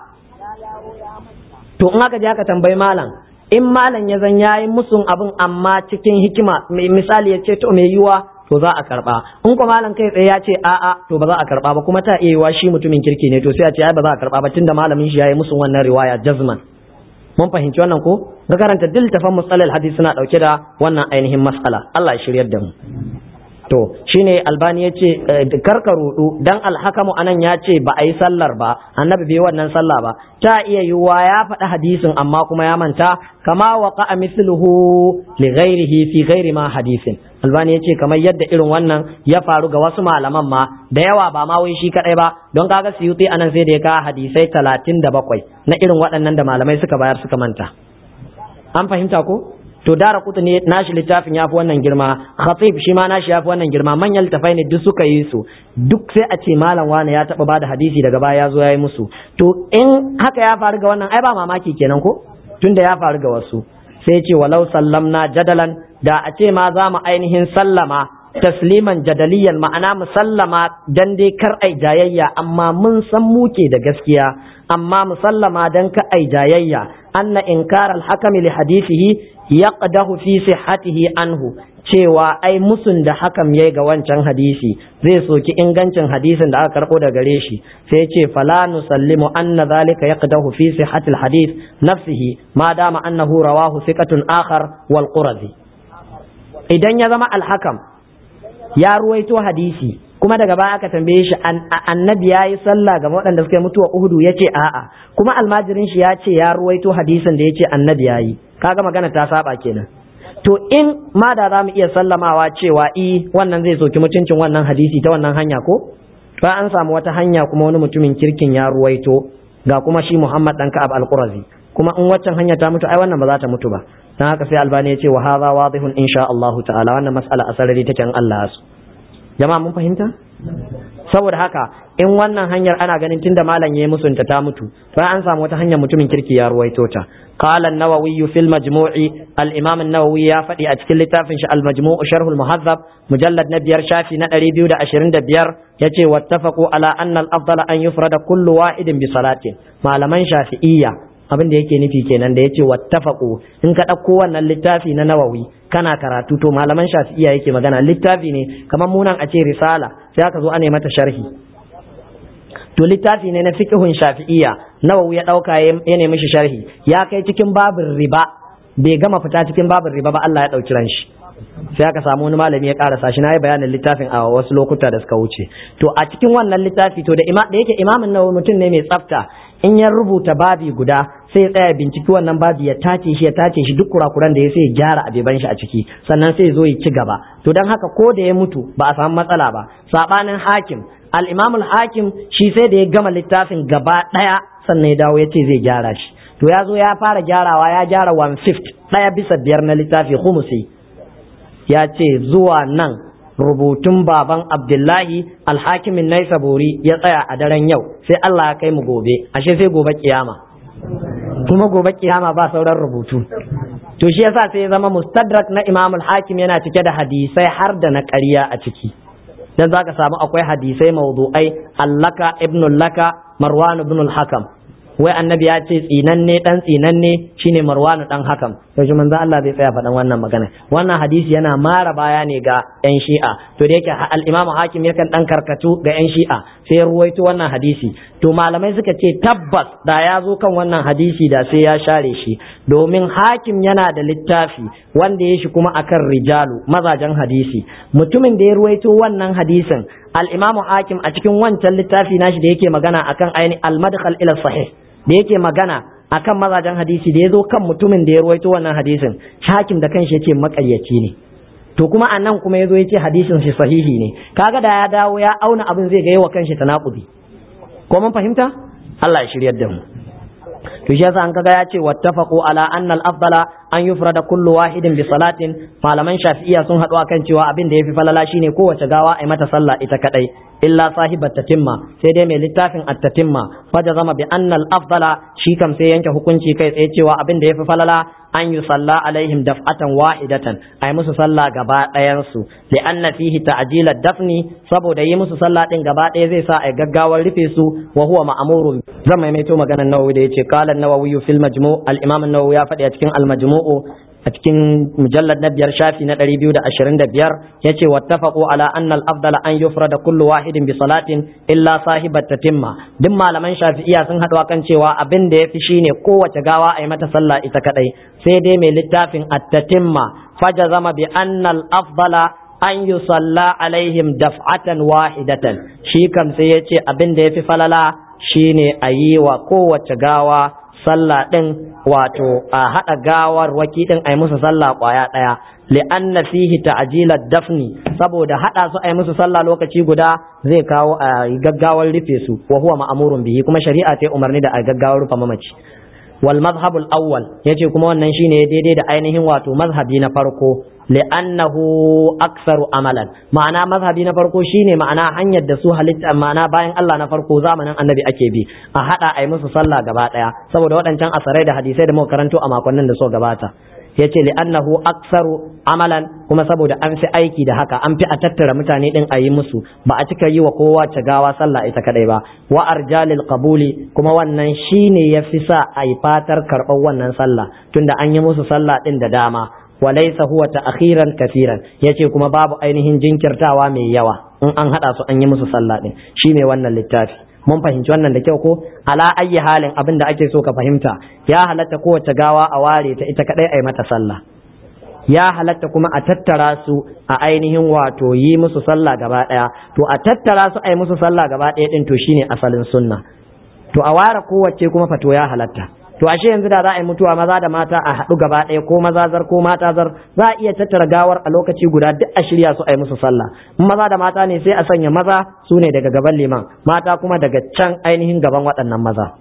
to in aka je aka tambayi malam in malam ya zan yayi musun abin amma cikin hikima misali ya ce to me yiwa to za a karba in kuma malam kai tsaye ya ce a'a to ba za a karba ba kuma ta iya yiwa shi mutumin kirki ne to sai a ce ai ba za a karba ba tunda malamin shi yayi musun wannan riwaya jazman mun fahimci wannan ko ga karanta diltafan musalal hadisi suna dauke da wannan ainihin mas'ala Allah ya shiryar da mu to shine albani yace karka rudu dan alhakamu anan ya ce ba a yi sallar ba annabi bai wannan sallah ba ta iya yiwa ya faɗi hadisin amma kuma ya manta kama waqa mithluhu li ghairihi fi ghairi ma hadisin albani yace kamar yadda irin wannan ya faru ga wasu malaman ma da yawa ba ma wai shi kadai ba don kaga suyuti anan sai da ya ka hadisai 37 na irin waɗannan da malamai suka bayar suka manta an fahimta ko to Daraqutni nashi littafin yafi wannan girma, Khatib shi ma nashi yafi wannan girma, manyan littafai ne duk suka yi su, duk sai a ce malam wani ya taba bada hadisi daga baya ya zo ya yi musu. To in haka ya faru ga wannan ai ba mamaki kenan ko, tunda ya faru ga wasu. Sai ce walau sallamna jadalan, da a ce ma za mu ainihin sallama tasliman jadaliyan, ma'ana mu sallama dan dai kar ai jayayya, amma mun san muke da gaskiya, amma mu sallama dan ka ai jayayya, anna inkar al-hakami li hadithihi yaqdahu fi sihhatihi anhu, cewa ai musun da hakam yayi ga wancan hadisi zai soki ingancin hadisin da aka karbo da gare shi. Sai ce fala nusallimu anna dhalika yaqdahu fi sihhatil hadith nafsihi ma dama annahu rawahu thiqatun akhar wal qurazi. Idan ya zama al-hakam ya ruwaito hadisi kuma daga baya aka tambaye shi annabi ya yi sallah ga waɗanda suka yi mutuwa Uhudu, ya ce a'a, kuma almajirin shi ya ce ya ruwaito hadisin da ya ce annabi ya yi, kaga magana ta saba kenan. To in ma da za mu iya sallamawa cewa wannan zai soki mutuncin wannan hadisi ta wannan hanya ko, ba an samu wata hanya kuma wani mutumin kirkin ya ruwaito, ga kuma shi Muhammad dan Ka'ab al-Qurazi, kuma in waccan hanya ta mutu ai wannan ba za ta mutu ba. Dan haka sai Albani ya ce wa hadha wadihun insha Allah ta'ala, wannan mas'ala asarari take in Allah ya so. Jama'a mun fahimta? Saboda haka in wannan hanyar ana ganin tunda malam yayi musunta ta mutu, to an samu wata hanyar mutumin kirki ya ruwaito ta. Qala an-Nawawi fi al-Majmu' al-Imam an-Nawawi ya faɗi a cikin littafin shi al-Majmu' sharh al-Muhazzab mujallad na 5 shafi na 225 yace wattafaqu ala anna al-afdala an yufrada kullu wahidin bi salatin. Malaman Shafi'iyya abin da yake nufi kenan da yace wattafaqu, in ka dauko wannan littafi na Nawawi kana karatu, to malaman Shafi'iyya yake magana, littafi ne kamar munan a ce risala sai aka zo ana mata sharhi, to littafi ne na fiqhun Shafi'iyya. Nawawi ya dauka ya nemi shi sharhi, ya kai cikin babin riba, bai gama fita cikin babin riba ba Allah ya dauki ran shi, sai aka samu wani malami ya karasa shi. Na yi bayanin littafin a wasu lokuta da suka wuce. To a cikin wannan littafi, to da yake imamin Nawawi mutum ne mai tsafta, in ya rubuta babi guda sai ya tsaya binciki wannan babi ya tace shi duk kurakuran da ya sai ya gyara abeban shi a ciki, sannan sai ya zo ya ci gaba. To dan haka ko da ya mutu ba a samu matsala ba. Sabanin Hakim, al-Imam al-Hakim shi sai da ya gama littafin gaba daya sannan ya dawo ya ce zai gyara shi. To ya zo ya fara gyarawa, ya gyara 1/5 1/5 na littafi khumusi, ya ce zuwa nan rubutun baban Abdullahi al-Hakimin Naisaburi ya tsaya a daren yau, sai Allah ya kai mu gobe, ashe sai gobe kiyama, kuma gobe kiyama ba sauran rubutu. To shi yasa sai ya zama mustadrak na Imam al-Hakim yana cike da hadisai har da na ƙarya a ciki, dan zaka samu akwai hadisai mawdu'ai, allaka ibn laka Marwan ibn al-Hakam, wai annabi ya ce tsinanne dan tsinanne shine Marwan dan Hakam. To shi manzo Allah bai tsaya faɗan wannan magana. Wannan hadisi yana mara baya ne ga yan Shi'a, to da yake al-Imam Hakim yakan dan karkatu ga yan Shi'a sai ya ruwaito wannan hadisi. To malamai suka ce tabbas da ya zo kan wannan hadisi da sai ya share shi, domin Hakim yana da littafi wanda ya shi kuma akan rijalu mazajen hadisi. Mutumin da ya ruwaito wannan hadisin al-Imam Hakim a cikin wancan littafi nashi da yake magana akan aini al-madkhal ila sahih, da yake magana akan mazajen hadisi, da ya zo kan mutumin da ya ruwaito wannan hadisin, Hakim da kanshi yace makaryaci ne. To kuma anan kuma yazo yace hadisin shi sahihi ne, kaga da ya dawo ya auna abin zai ga yawa kanshi tanakudi. Ko mun fahimta? Allah ya shiryar da mu. To shi yasa an kaga ya ce wattafaqu ala anna al-afdala an yufrada kullu wahidin bi salatin, malaman Shafi'iyya sun haɗu akan cewa abin da yafi falala shine kowace gawa ai mata sallah ita kadai, illa sahibat tatimma, sai dai mai littafin at-tatimma faja zama bi anna al-afdala, shi kam sai yanke hukunci kai tsaye cewa abin da yafi falala an yi salla alaihim daf'atan wahidatan, ai musu sallah gaba ɗayan su, li anna fihi ta'jil ad-dafni, saboda yi musu sallah din gaba ɗaya zai sa ai gaggawar rufe su, wa huwa ma'murun. Zan maimaito maganar Nawawi da yace qala an-Nawawi fil majmu', al-Imam an-Nawawi ya faɗi a cikin al-majmu'u a cikin mujallad na 5 shafi na 225 yace wattafaqu ala anna al-afdala an yufrada kullu wahidin bi salatin illa sahibat tatimma. Duk malaman Shafi'iyya sun haɗu kan cewa abin da yafi shine kowace gawa ai mata sallah ita kadai, sai dai mai littafin at-tatimma fajazama bi anna al-afdala an yusalla alaihim daf'atan wahidatan, shi kam sai yace abin da yafi falala shine ayi wa kowace gawa sallah din, wato a hada gawar waki din ai musu sallah kwaya daya, li'anna fihi ta'jil ad-dafni, saboda hada su ai musu sallah lokaci guda zai kawo a gaggawar rufe su, wa huwa ma'murun bihi, kuma shari'a ta umarni da a gaggawar rufe mamaci. wal mazhabul awwal yace kuma wannan shine daidai da ainihin wato mazhabi na farko li'annahu aktsaru amalan ma'ana mazhabi na farko shine ma'ana hanyar da su halitta ma'ana bayan Allah na farko zamanin annabi ake bi a hada ai musu sallah gaba daya saboda waɗancan asarai da hadisai da muka karanto a makonnin da so gabata yace li'annahu aktsaru amalan kuma saboda an fi aiki da haka an fi a tattara mutane din a yi musu ba a cika yi wa kowa gawa sallah ita kadai ba wa arjalil qabuli kuma wannan shine yafi sa ai fatar karɓar wannan sallah tunda an yi musu sallah din da dama walaysa huwa ta'khiran kaseeran yace kuma babu ainihin jinkirtawa mai yawa in an hada su an yi musu sallah din shine wannan littafi mun fahimci wannan da kyau ko ala ayyi halin abin da ake so ka fahimta ya halatta kowace gawa a ware ta ita kadai ai mata sallah ya halatta kuma a tattara su a ainihin wato yi musu sallah gaba daya to a tattara su ai musu sallah gaba daya din to shine asalin sunna to a ware kowace kuma fato ya halatta to ashe yanzu da za a yi mutuwa maza da mata a haɗu gaba ɗaya ko maza zar ko mata zar za a iya tattara gawar a lokaci guda duk a shirya su a yi musu sallah in maza da mata ne sai a sanya maza su ne daga gaban liman mata kuma daga can ainihin gaban waɗannan maza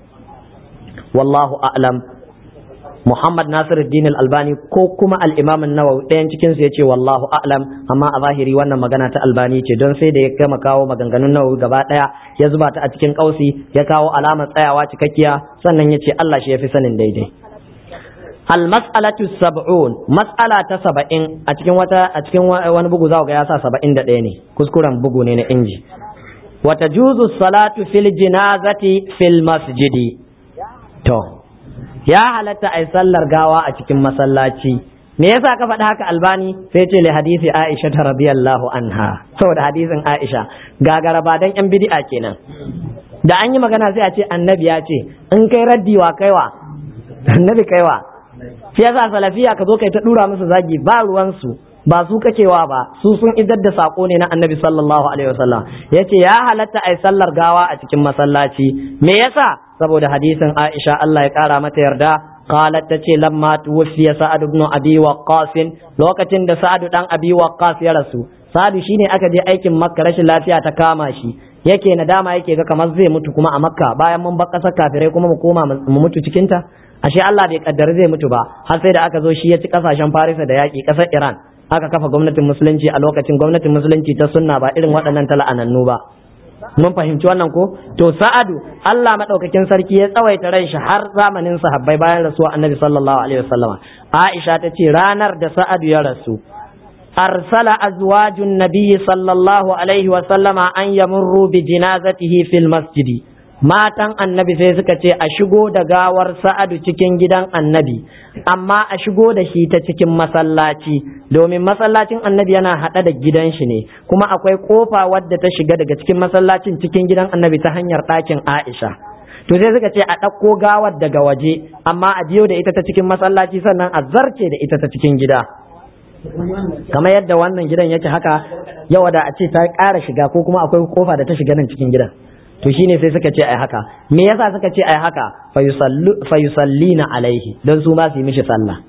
wallahu a'lam Muhammad Nasiruddin Al-Albani ko kuma al-Imam an-Nawawi ɗayan cikin su yace wallahu a'lam amma a zahiri wannan magana ta Albani ce don sai da ya gama kawo maganganun Nawawi gaba ɗaya ya zuba ta a cikin kausi ya kawo alamar tsayawa cikakkiya sannan yace Allah shi yafi sanin daidai al-mas'alatu 70 mas'ala ta 70 a cikin wani bugu za ga ya sa 71 ne kuskuren bugu ne na inji wa tajuzu salatu fil janazati fil masjidi to ya halatta ai sallar gawa a cikin masallaci me yasa ka faɗi haka Albani sai ce li hadisi Aisha radhiyallahu anha saboda hadisin Aisha gagara ba dan yan bid'a kenan da an yi magana sai a ce annabi ya ce in kai raddi wa kaiwa annabi kaiwa shi yasa salafiya ka zo kai ta dura musu zagi ba ruwan su ba su kacewa ba su sun idar da sako ne na annabi sallallahu alaihi wasallam yace ya halatta ai sallar gawa a cikin masallaci me yasa saboda hadisin Aisha Allah ya kara mata yarda qalat tace lamma tuwfiya Sa'ad ibn Abi Waqqas lokacin da Sa'ad dan Abi Waqqas ya rasu Sa'ad shine aka je aikin Makka rashin lafiya ta kama shi yake nadama yake ga kamar zai mutu kuma a Makka bayan mun bar kasar kafirai kuma mu koma mu mutu cikin ta ashe Allah bai kaddara zai mutu ba har sai da aka zo shi ya ci kasashen Farisa da yaki kasar Iran aka kafa gwamnatin musulunci a lokacin gwamnatin musulunci ta sunna ba irin waɗannan tala'anannu ba mun fahimci wannan ko to Sa'adu Allah madaukakin sarki ya tsawaita ran shi har zamanin sahabbai bayan rasuwa Annabi sallallahu alaihi wasallama Aisha ta ce ranar da Sa'adu ya rasu arsala azwajun nabiyyi sallallahu alaihi wasallama an yamurru bi jinazatihi fil masjidi matan annabi sai suka ce a shigo da gawar Sa'adu cikin gidan annabi amma a shigo da shi ta cikin masallaci domin masallacin annabi yana haɗa da gidan shi ne kuma akwai kofa wadda ta shiga daga cikin masallacin cikin gidan annabi ta hanyar ɗakin Aisha to sai suka ce a ɗauko gawar daga waje amma a biyo da ita ta cikin masallaci sannan a zarce da ita ta cikin gida kamar yadda wannan gidan yake haka yawa da a ce ta ƙara shiga ko kuma akwai kofa da ta shiga nan cikin gidan to shine sai suka ce ai haka me yasa suka ce ai haka fayusallina alaihi don su ma su yi mishi sallah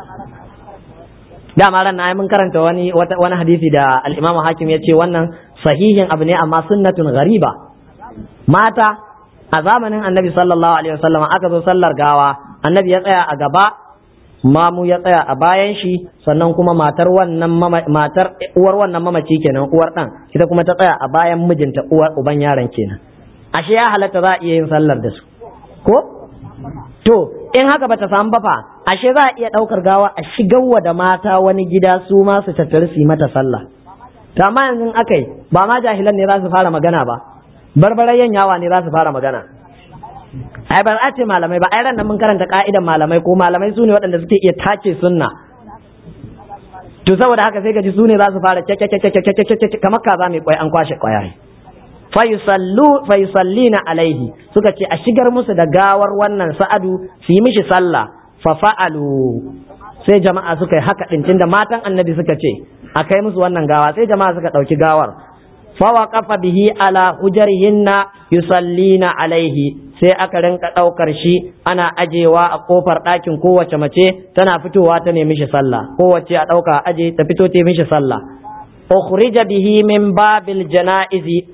dama ran na mun karanta wani hadisi da al-Imam Hakim ya ce wannan sahihin abu ne amma sunnatun ghariba mata a zamanin Annabi sallallahu alaihi wasallam aka zo sallar gawa Annabi ya tsaya a gaba mamu ya tsaya a bayan shi sannan kuma matar uwar wannan mamaci kenan uwar dan ita kuma ta tsaya a bayan mijinta uwar uban yaron kenan ashe ya halatta za a iya yin sallar da su ko to in haka bata samu ba fa ashe za a iya daukar gawa a shigarwa da mata wani gida su ma su tattare su yi mata sallah to amma yanzu akai ba ma jahilan ne za su fara magana ba barbarayen yawa ne za su fara magana ai ba a ce malamai ba ai ran nan mun karanta ka'idan malamai ko malamai su ne waɗanda suke iya tace sunna to saboda haka sai ka ji su ne za su fara kamar kaza mai kwai an kwashe kwayaye fayusallina alaihi suka ce a shigar musu da gawar wannan Sa'adu su yi mishi sallah fa fa'alu sai jama'a suka yi haka din tunda matan annabi suka ce a kai musu wannan gawa sai jama'a suka dauki gawar fa waqafa bihi ala hujarihinna yusallina alaihi sai aka rinka daukar shi ana ajewa a kofar ɗakin kowace mace tana fitowa ta nemi shi sallah kowace a dauka aje ta fito ta mishi sallah ukhrija bihi min babil janaizi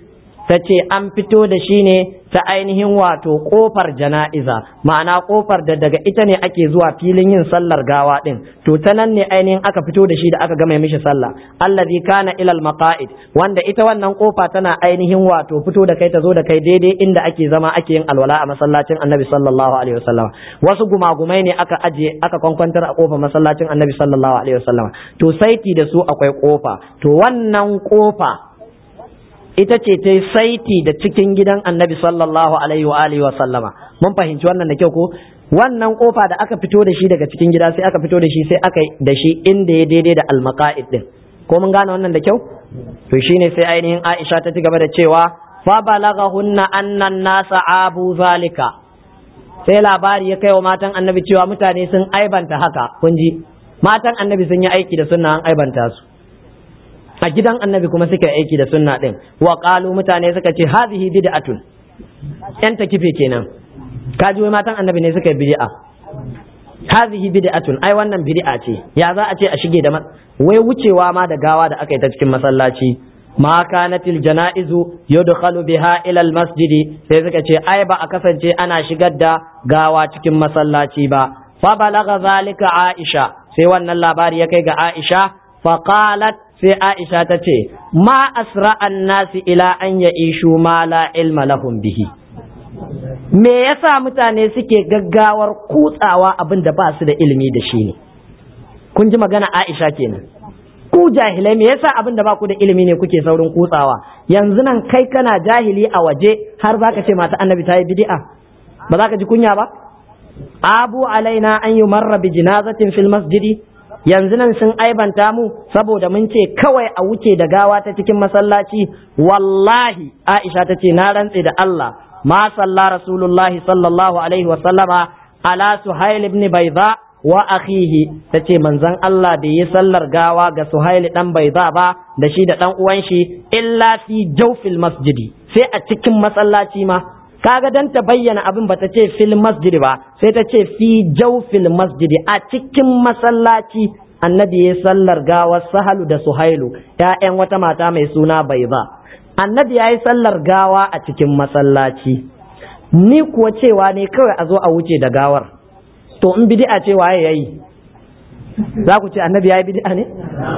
ta ce an fito da shi ne ta ainihin wato kofar jana'iza, ma'ana kofar da daga ita ne ake zuwa filin yin sallar gawa din, to ta nan ne ainihin aka fito da shi da aka gama mishi sallah, allazi kana ilal maqa'id, wanda ita wannan kofa tana ainihin wato fito da kai ta zo da kai daidai inda ake zama ake yin alwala a masallacin annabi sallallahu alaihi wasallam. Wasu gumagumai ne aka aje aka kwankwantar a kofar masallacin annabi sallallahu alaihi wasallam, to saiti da su akwai kofa, to wannan kofa ita ce ta yi saiti da cikin gidan annabi sallallahu alaihi wa sallama. Mun fahimci wannan da kyau ko? Wannan kofa da aka fito da shi daga cikin gida sai aka fito da shi sai aka da shi inda ya daidai da almaqa'id din. Ko mun gane wannan da kyau? To shine sai ainihin Aisha ta ci gaba da cewa fa balaghahunna anna an-nasa abu zalika. Sai labari ya kai wa matan annabi cewa mutane sun aibanta haka. Kun ji? Matan annabi sun yi aiki da sunna, an aibanta su. A gidan annabi kuma suka aiki da sunna din, wa qalu, mutane suka ce hadhihi bid'atun, yan takife kenan, kaji wai matan annabi ne suka yi bid'a, hadhihi bid'atun, ai wannan bid'a ce, ya za a ce a shige da wai wucewa ma da gawa da aka yi ta cikin masallaci, ma kanatil janaizu yudkhalu biha ila al masjidi, sai suka ce ai ba a kasance ana shigar da gawa cikin masallaci ba. Fa balagha zalika Aisha, sai wannan labari ya kai ga Aisha, fa qalat, sai Aisha ta ce ma asra'an nasi ila an ya'ishu ma la ilma lahum bihi, me yasa mutane suke gaggawar kutsawa abin da ba su da ilimi da shi ne? Kun ji magana Aisha kenan. Ku jahilai, me yasa abin da ba ku da ilimi ne kuke saurin kutsawa? Yanzu nan kai kana jahili a waje har zaka ce mata annabi ta yi bid'a, ba za ka ji kunya ba? Abu alaina an yumarra bi jinazatin fil masjidi, yanzu nan sun aibanta mu saboda mun ce kawai a wuce da gawa ta cikin masallaci. Wallahi Aisha ta ce na rantse da Allah, ma salla rasulullahi sallallahu alaihi wa sallama ala Suhail ibn Bayda wa akhihi, ta ce manzon Allah bai yi sallar gawa ga Suhail dan Bayda ba da shi da dan uwan shi illa fi jawfil masjidi, sai a cikin masallaci ma. Kaga dan ta bayyana abin ba ta ce fil masjidi ba, sai ta ce fi jawfil masjidi, a cikin masallaci annabi ya sallar gawar Sahalu da Suhailu, ƴaƴan wata mata mai suna Bayda. Annabi ya yi sallar gawa a cikin masallaci, ni kuwa cewa ne kawai a zo a wuce da gawar. To in bid'a ce waye yayi? Za ku ce annabi ya yi bid'a ne?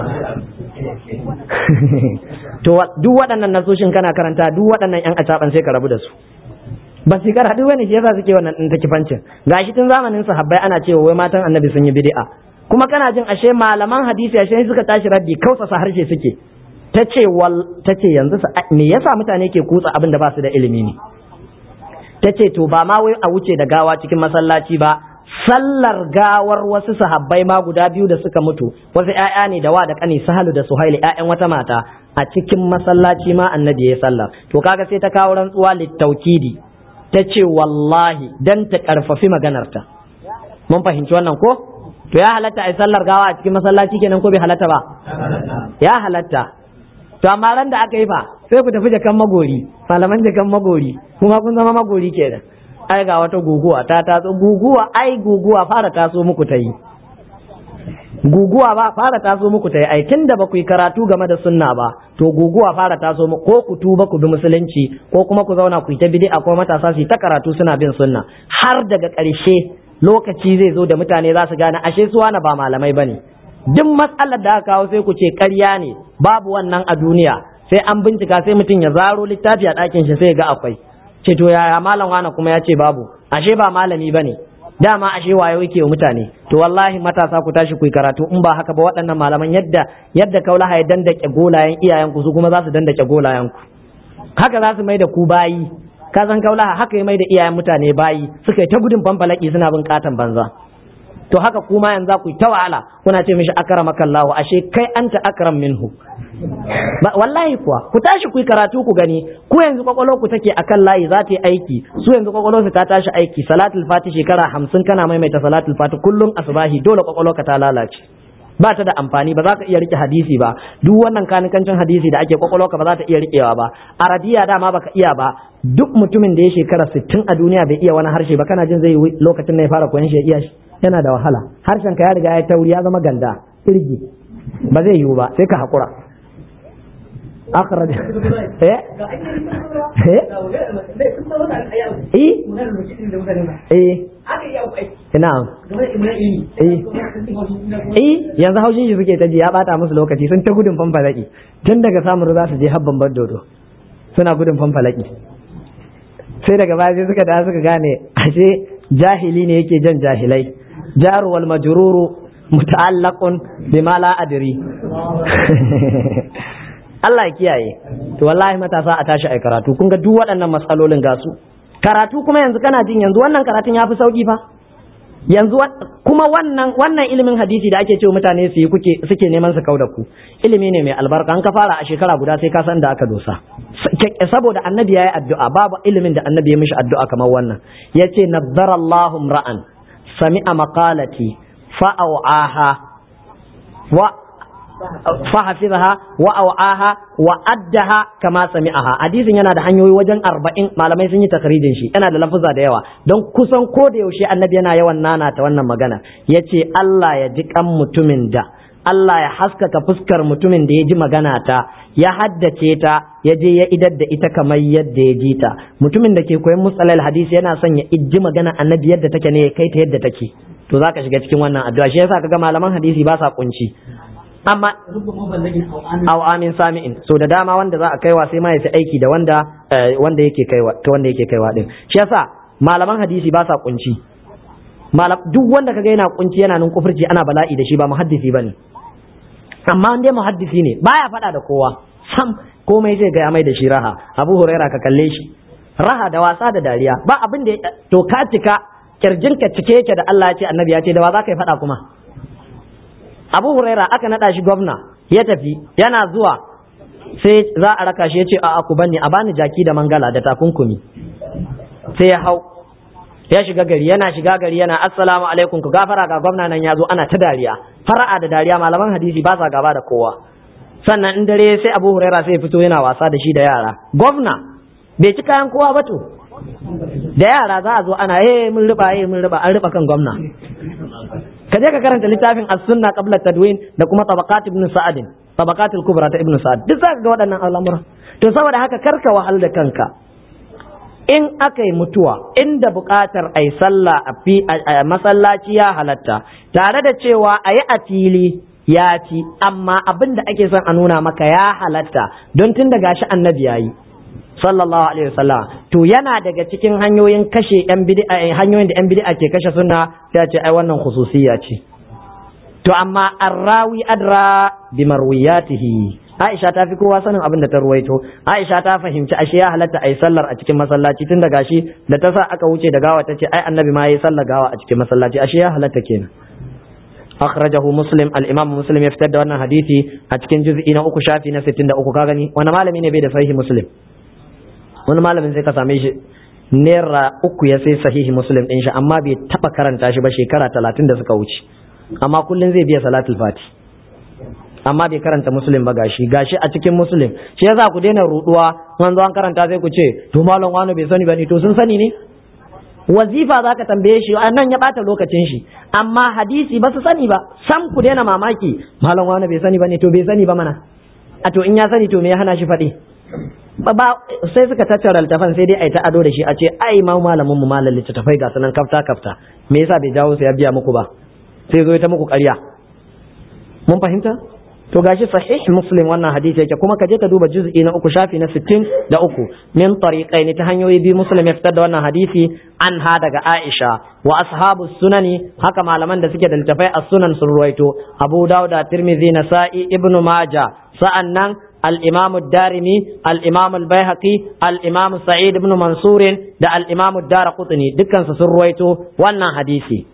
To duk waɗannan nasoshin kana karanta, duk waɗannan ƴan acaban sai ka rabu da su. Ba su karatu bane, shi yasa suke wannan din takifancin. Gashi tun zamanin sahabbai ana cewa wai matan annabi sun yi bid'a, kuma kana jin ashe malaman hadisi ashe suka tashi raddi kausasa harshe suke. Tace yanzu me yasa mutane ke kutsa abin da ba su da ilimi ne? Tace to ba ma wai a wuce da gawa cikin masallaci ba, sallar gawar wasu sahabbai ma guda biyu da suka mutu, wasu ƴaƴa ne da wa da kani, Sahalu da Suhaili, ƴaƴan wata mata, a cikin masallaci ma annabi ya sallar. To kaga sai ta kawo rantsuwa littaukidi, ta ce wallahi dan ta karfafi maganarta. Mun fahimci wannan ko? To ya halatta a sallar gawa a cikin masallaci kenan ko bai halatta ba? Ya halatta. To amma ran da aka yi fa sai ku tafi jakan magori, malaman jakan magori, kuma kun zama magori kenan. Ai ga wata guguwa ta taso, guguwa fara taso muku ta yi. Guguwa ba fara taso muku ta yi, ai tunda ba ku yi karatu game da sunna ba, to guguwa fara taso muku, ko ku tuba ku bi musulunci, ko kuma ku zauna ku yi ta bid'a, ko matasa su yi ta karatu suna bin sunna, har daga ƙarshe lokaci zai zo da mutane za su gane ashe su wani ba malamai bane. Duk matsalar da aka kawo sai ku ce ƙarya ne, babu wannan a duniya, sai an bincika, sai mutum ya zaro littafi a ɗakin shi sai ga akwai. Ce to yaya malam wani kuma ya ce babu, ashe ba malami bane, dama ashe waye yake wa mutane. To wallahi matasa ku tashi ku yi karatu, in ba haka ba waɗannan malaman yadda kaulaha ya dandake golayen iyayen ku, su kuma za su dandake golayen ku, haka za su mai da ku bayi. Ka san kaulaha haka ya mai da iyayen mutane bayi, suka yi ta gudun fanfalaki suna bin katan banza. To haka kuma yanzu ku yi ta wahala kuna ce mishi akramakallahu, ashe kai anta akram minhu. Wallahi kuwa ku tashi ku yi karatu ku gani, ku yanzu kwakwalwar ku take akan layi za ta yi aiki, su yanzu kwakwalwar su ta tashi aiki. Salatul fati shekara 50 kana maimaita salatul fati kullum asubahi, dole kwakwalwar ka ta lalace, ba ta da amfani, ba za ka iya rike hadisi ba. Duk wannan kanikancin hadisi da ake, kwakwalwar ka ba za ta iya rikewa ba. Arabiya dama baka iya ba. Duk mutumin da ya shekara 60 a duniya bai iya wani harshe ba, kana jin zai lokacin da ya fara koyon shi ya iya shi? Yana da wahala. Harshen ka ya riga ya tauri, ya zama ganda irgi, ba zai yiwu ba, sai ka hakura. akhraj yanzu haushin shi suke ta ji ya bata musu lokaci sun ta gudun fanfalaki tun daga samun za su je habban dodo suna gudun fanfalaki sai daga baya sai suka gane ashe jahili ne yake jan jahilai jaru wal majruru muta'allaqun bima la adri Allah ya kiyaye to wallahi matasa a tashi ai karatu kun ga duk waɗannan matsalolin ga su karatu kuma yanzu kana jin yanzu wannan karatun yafi sauki fa yanzu kuma wannan ilimin hadisi da ake cewa mutane su yi suke neman su kauda ku ilimi ne mai albarka an ka fara a shekara guda sai ka san da aka dosa saboda annabi yayi addu'a babu ilimin da annabi ya mishi addu'a kamar wannan yace nazzarallahu ra'an sami'a maqalati fa'awaha wa فحفظها وأوعاها وأدها كما سمعها hadisin yana da hanyoyi wajen 40 malamai sun yi takrijin shi yana da lafuza da yawa don kusan ko da yaushe annabi yana yawan nana ta wannan magana yace Allah ya ji kan mutumin da Allah ya haskaka fuskar mutumin da ya ji magana ta ya haddace ta ya je ya idar da ita kamar yadda ya ji ta mutumin da ke koyon musalal hadisi yana son ya ji magana annabi yadda take ne ya kai ta yadda take to zaka shiga cikin wannan addu'a shi yasa kaga malaman hadisi ba sa kunci amma aw amin sami'in so da dama wanda za a kaiwa sai ma ya fi aiki da wanda yake kaiwa din shi yasa malaman hadisi ba sa kunci duk wanda kaga yana kunci yana nun kufurci ana bala'i da shi ba muhaddisi bane amma dai muhaddisi ne baya faɗa da kowa sam komai zai ga mai da shi raha Abu Huraira ka kalle shi raha da wasa da dariya ba abin da to ka cika kirjinka cike yake da Allah ya ce annabi ya ce da wa za ka yi faɗa kuma Abu Huraira aka nada shi gwamna ya tafi yana zuwa sai za a raka shi ya ce a'a ku bani a bani jaki da mangala da takunkumi sai ya hau ya shiga gari yana assalamu alaikum ku gafara ga gwamna nan ya zo ana ta dariya fara'a da dariya malaman hadisi ba sa gaba da kowa sannan in dare sai Abu Huraira sai ya fito yana wasa da shi da yara gwamna bai ci kayan kowa ba to da yara za a zo ana mun riba an riba kan gwamna ka je ka karanta littafin as-sunna qabla tadwin da kuma tabaqat ibn sa'ad tabaqat al-kubra ta ibn sa'ad duk zaka ga waɗannan al'amura to saboda haka karka wahal da kanka in aka yi mutuwa inda buƙatar ai sallah a masallaci ya halatta tare da cewa ayi a fili ya ci amma abin da ake son a nuna maka ya halatta don tun da gashi annabi yayi sallallahu alaihi wasallam to yana daga cikin hanyoyin kashe hanyoyin da yan bid'a ke kashe sunna sai ce ai wannan khususiyya ce to amma arrawi adra bi marwiyatihi Aisha ta fi kowa sanin abin da ta ruwaito Aisha ta fahimci ashe ya halatta ai sallar a cikin masallaci tun da gashi da ta sa aka wuce da gawa tace ai annabi ma yayi sallar gawa a cikin masallaci ashe ya halatta kenan akhrajahu muslim al-imam muslim ya fitar da wannan hadisi a cikin juz'i na 3 shafi na 63 ka gani wani malami ne bai da sahihi muslim wani malamin sai ka same shi naira 3 ya sai sahihi muslim din shi amma bai taba karanta shi ba shekara 30 da suka wuce amma kullun zai biya salatul fati amma bai karanta muslim ba gashi a cikin muslim shi yasa ku daina ruduwa an zo an karanta sai ku ce to malam wani bai sani ba ne to sun sani ne wazifa zaka tambaye shi nan ya bata lokacin shi amma hadisi ba su sani ba sam ku daina mamaki malam wani bai sani ba ne to bai sani ba mana a to in ya sani to me ya hana shi faɗi ba sai suka tattara littafan sai dai ai ta ado da shi a ce ai ma malamin mu malam littafai ga sanan kafta me yasa bai jawo su ya biya muku ba sai zo ya ta muku ƙarya mun fahimta to gashi sahih muslim wannan hadisi yake kuma kaje ka duba juz'i na 3 shafi na 63 min tariqaini ta hanyoyi biyu muslim ya fitar da wannan hadisi an ha daga Aisha wa ashabu sunani haka malaman da suke da littafai as-sunan sun ruwaito Abu Dawud Tirmidhi Nasa'i Ibn Majah sa'annan al-Imam ad-Darimi al-Imam al-Baihaqi al-Imam Sa'id ibn Mansur da al-Imam ad-Darqutni dukkan su sun ruwaito wannan hadisi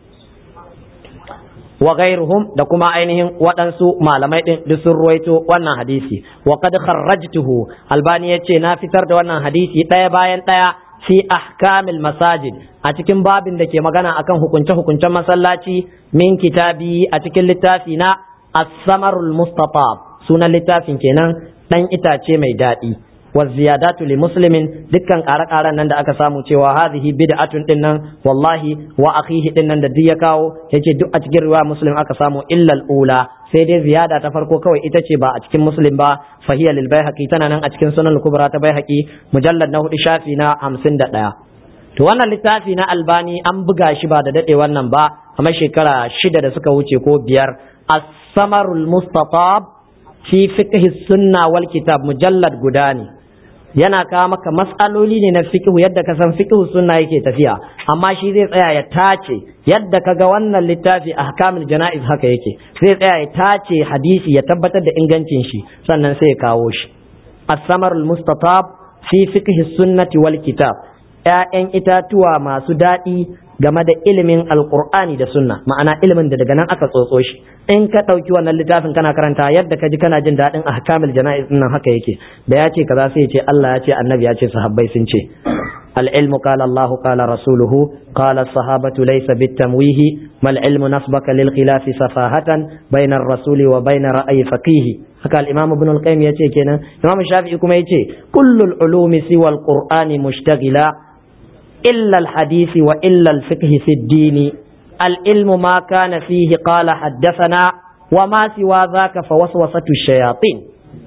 wa ghairuhum da kuma ainihin waɗansu malamai din duk sun ruwaito wannan hadisi wa qad kharrajtuhu albani yace na fitar da wannan hadisi ɗaya bayan ɗaya fi ahkamil masajid a cikin babin da ke magana akan hukunce-hukuncen masallaci min kitabi a cikin littafi na as-samarul mustatab sunan littafin kenan dan itace mai daɗi wa ziyadatu li muslimin dukkan ƙare-ƙaren nan da aka samu cewa hadhihi bid'atun din nan wallahi wa akhihi din nan da duk ya kawo yace duk a cikin riwaya muslim aka samu illa al-ula sai dai ziyada ta farko kawai ita ce ba a cikin muslim ba fahiya lil baihaqi tana nan a cikin sunan al-kubra ta baihaqi mujallad na 4 shafi na 51 to wannan littafi na albani an buga shi ba da dade wannan ba kamar shekara 6 da suka wuce ko 5 as-samarul mustatab fi fiqh sunna wal kitab mujallad guda ne yana kawo maka mas'aloli ne na fiqh yadda ka san fiqh sunna yake tafiya amma shi zai tsaya ya tace yadda kaga wannan littafi ahkamul janaiz haka yake zai tsaya ya tace hadisi ya tabbatar da ingancin shi sannan sai ya kawo shi as-samarul mustatab fi fiqh sunnati wal kitab ƴaƴan itatuwa masu daɗi game da ilimin alqur'ani da sunna ma'ana ilimin da daga nan aka tsotso shi in ka ɗauki wannan littafin kana karanta yadda ka ji kana jin daɗin ahkamul jana'iz nan haka yake da ya ce kaza sai ya ce Allah ya ce annabi ya ce sahabbai sun ce العلم قال الله قال رسوله قال الصحابة ليس بالتمويه ما العلم نسبك للخلاف سفاهة بين الرسول وبين رأي فقيه haka al-imam ibn al-qayyim yace kenan imam shafi'i kuma yace kullul ulumi siwa al-qur'ani mushtaghila illa al-hadith wa illa al-fiqh fi ad-din al-ilmu ma kana fihi qala haddathana wa ma siwa dhaka fa waswasatu ash-shayatin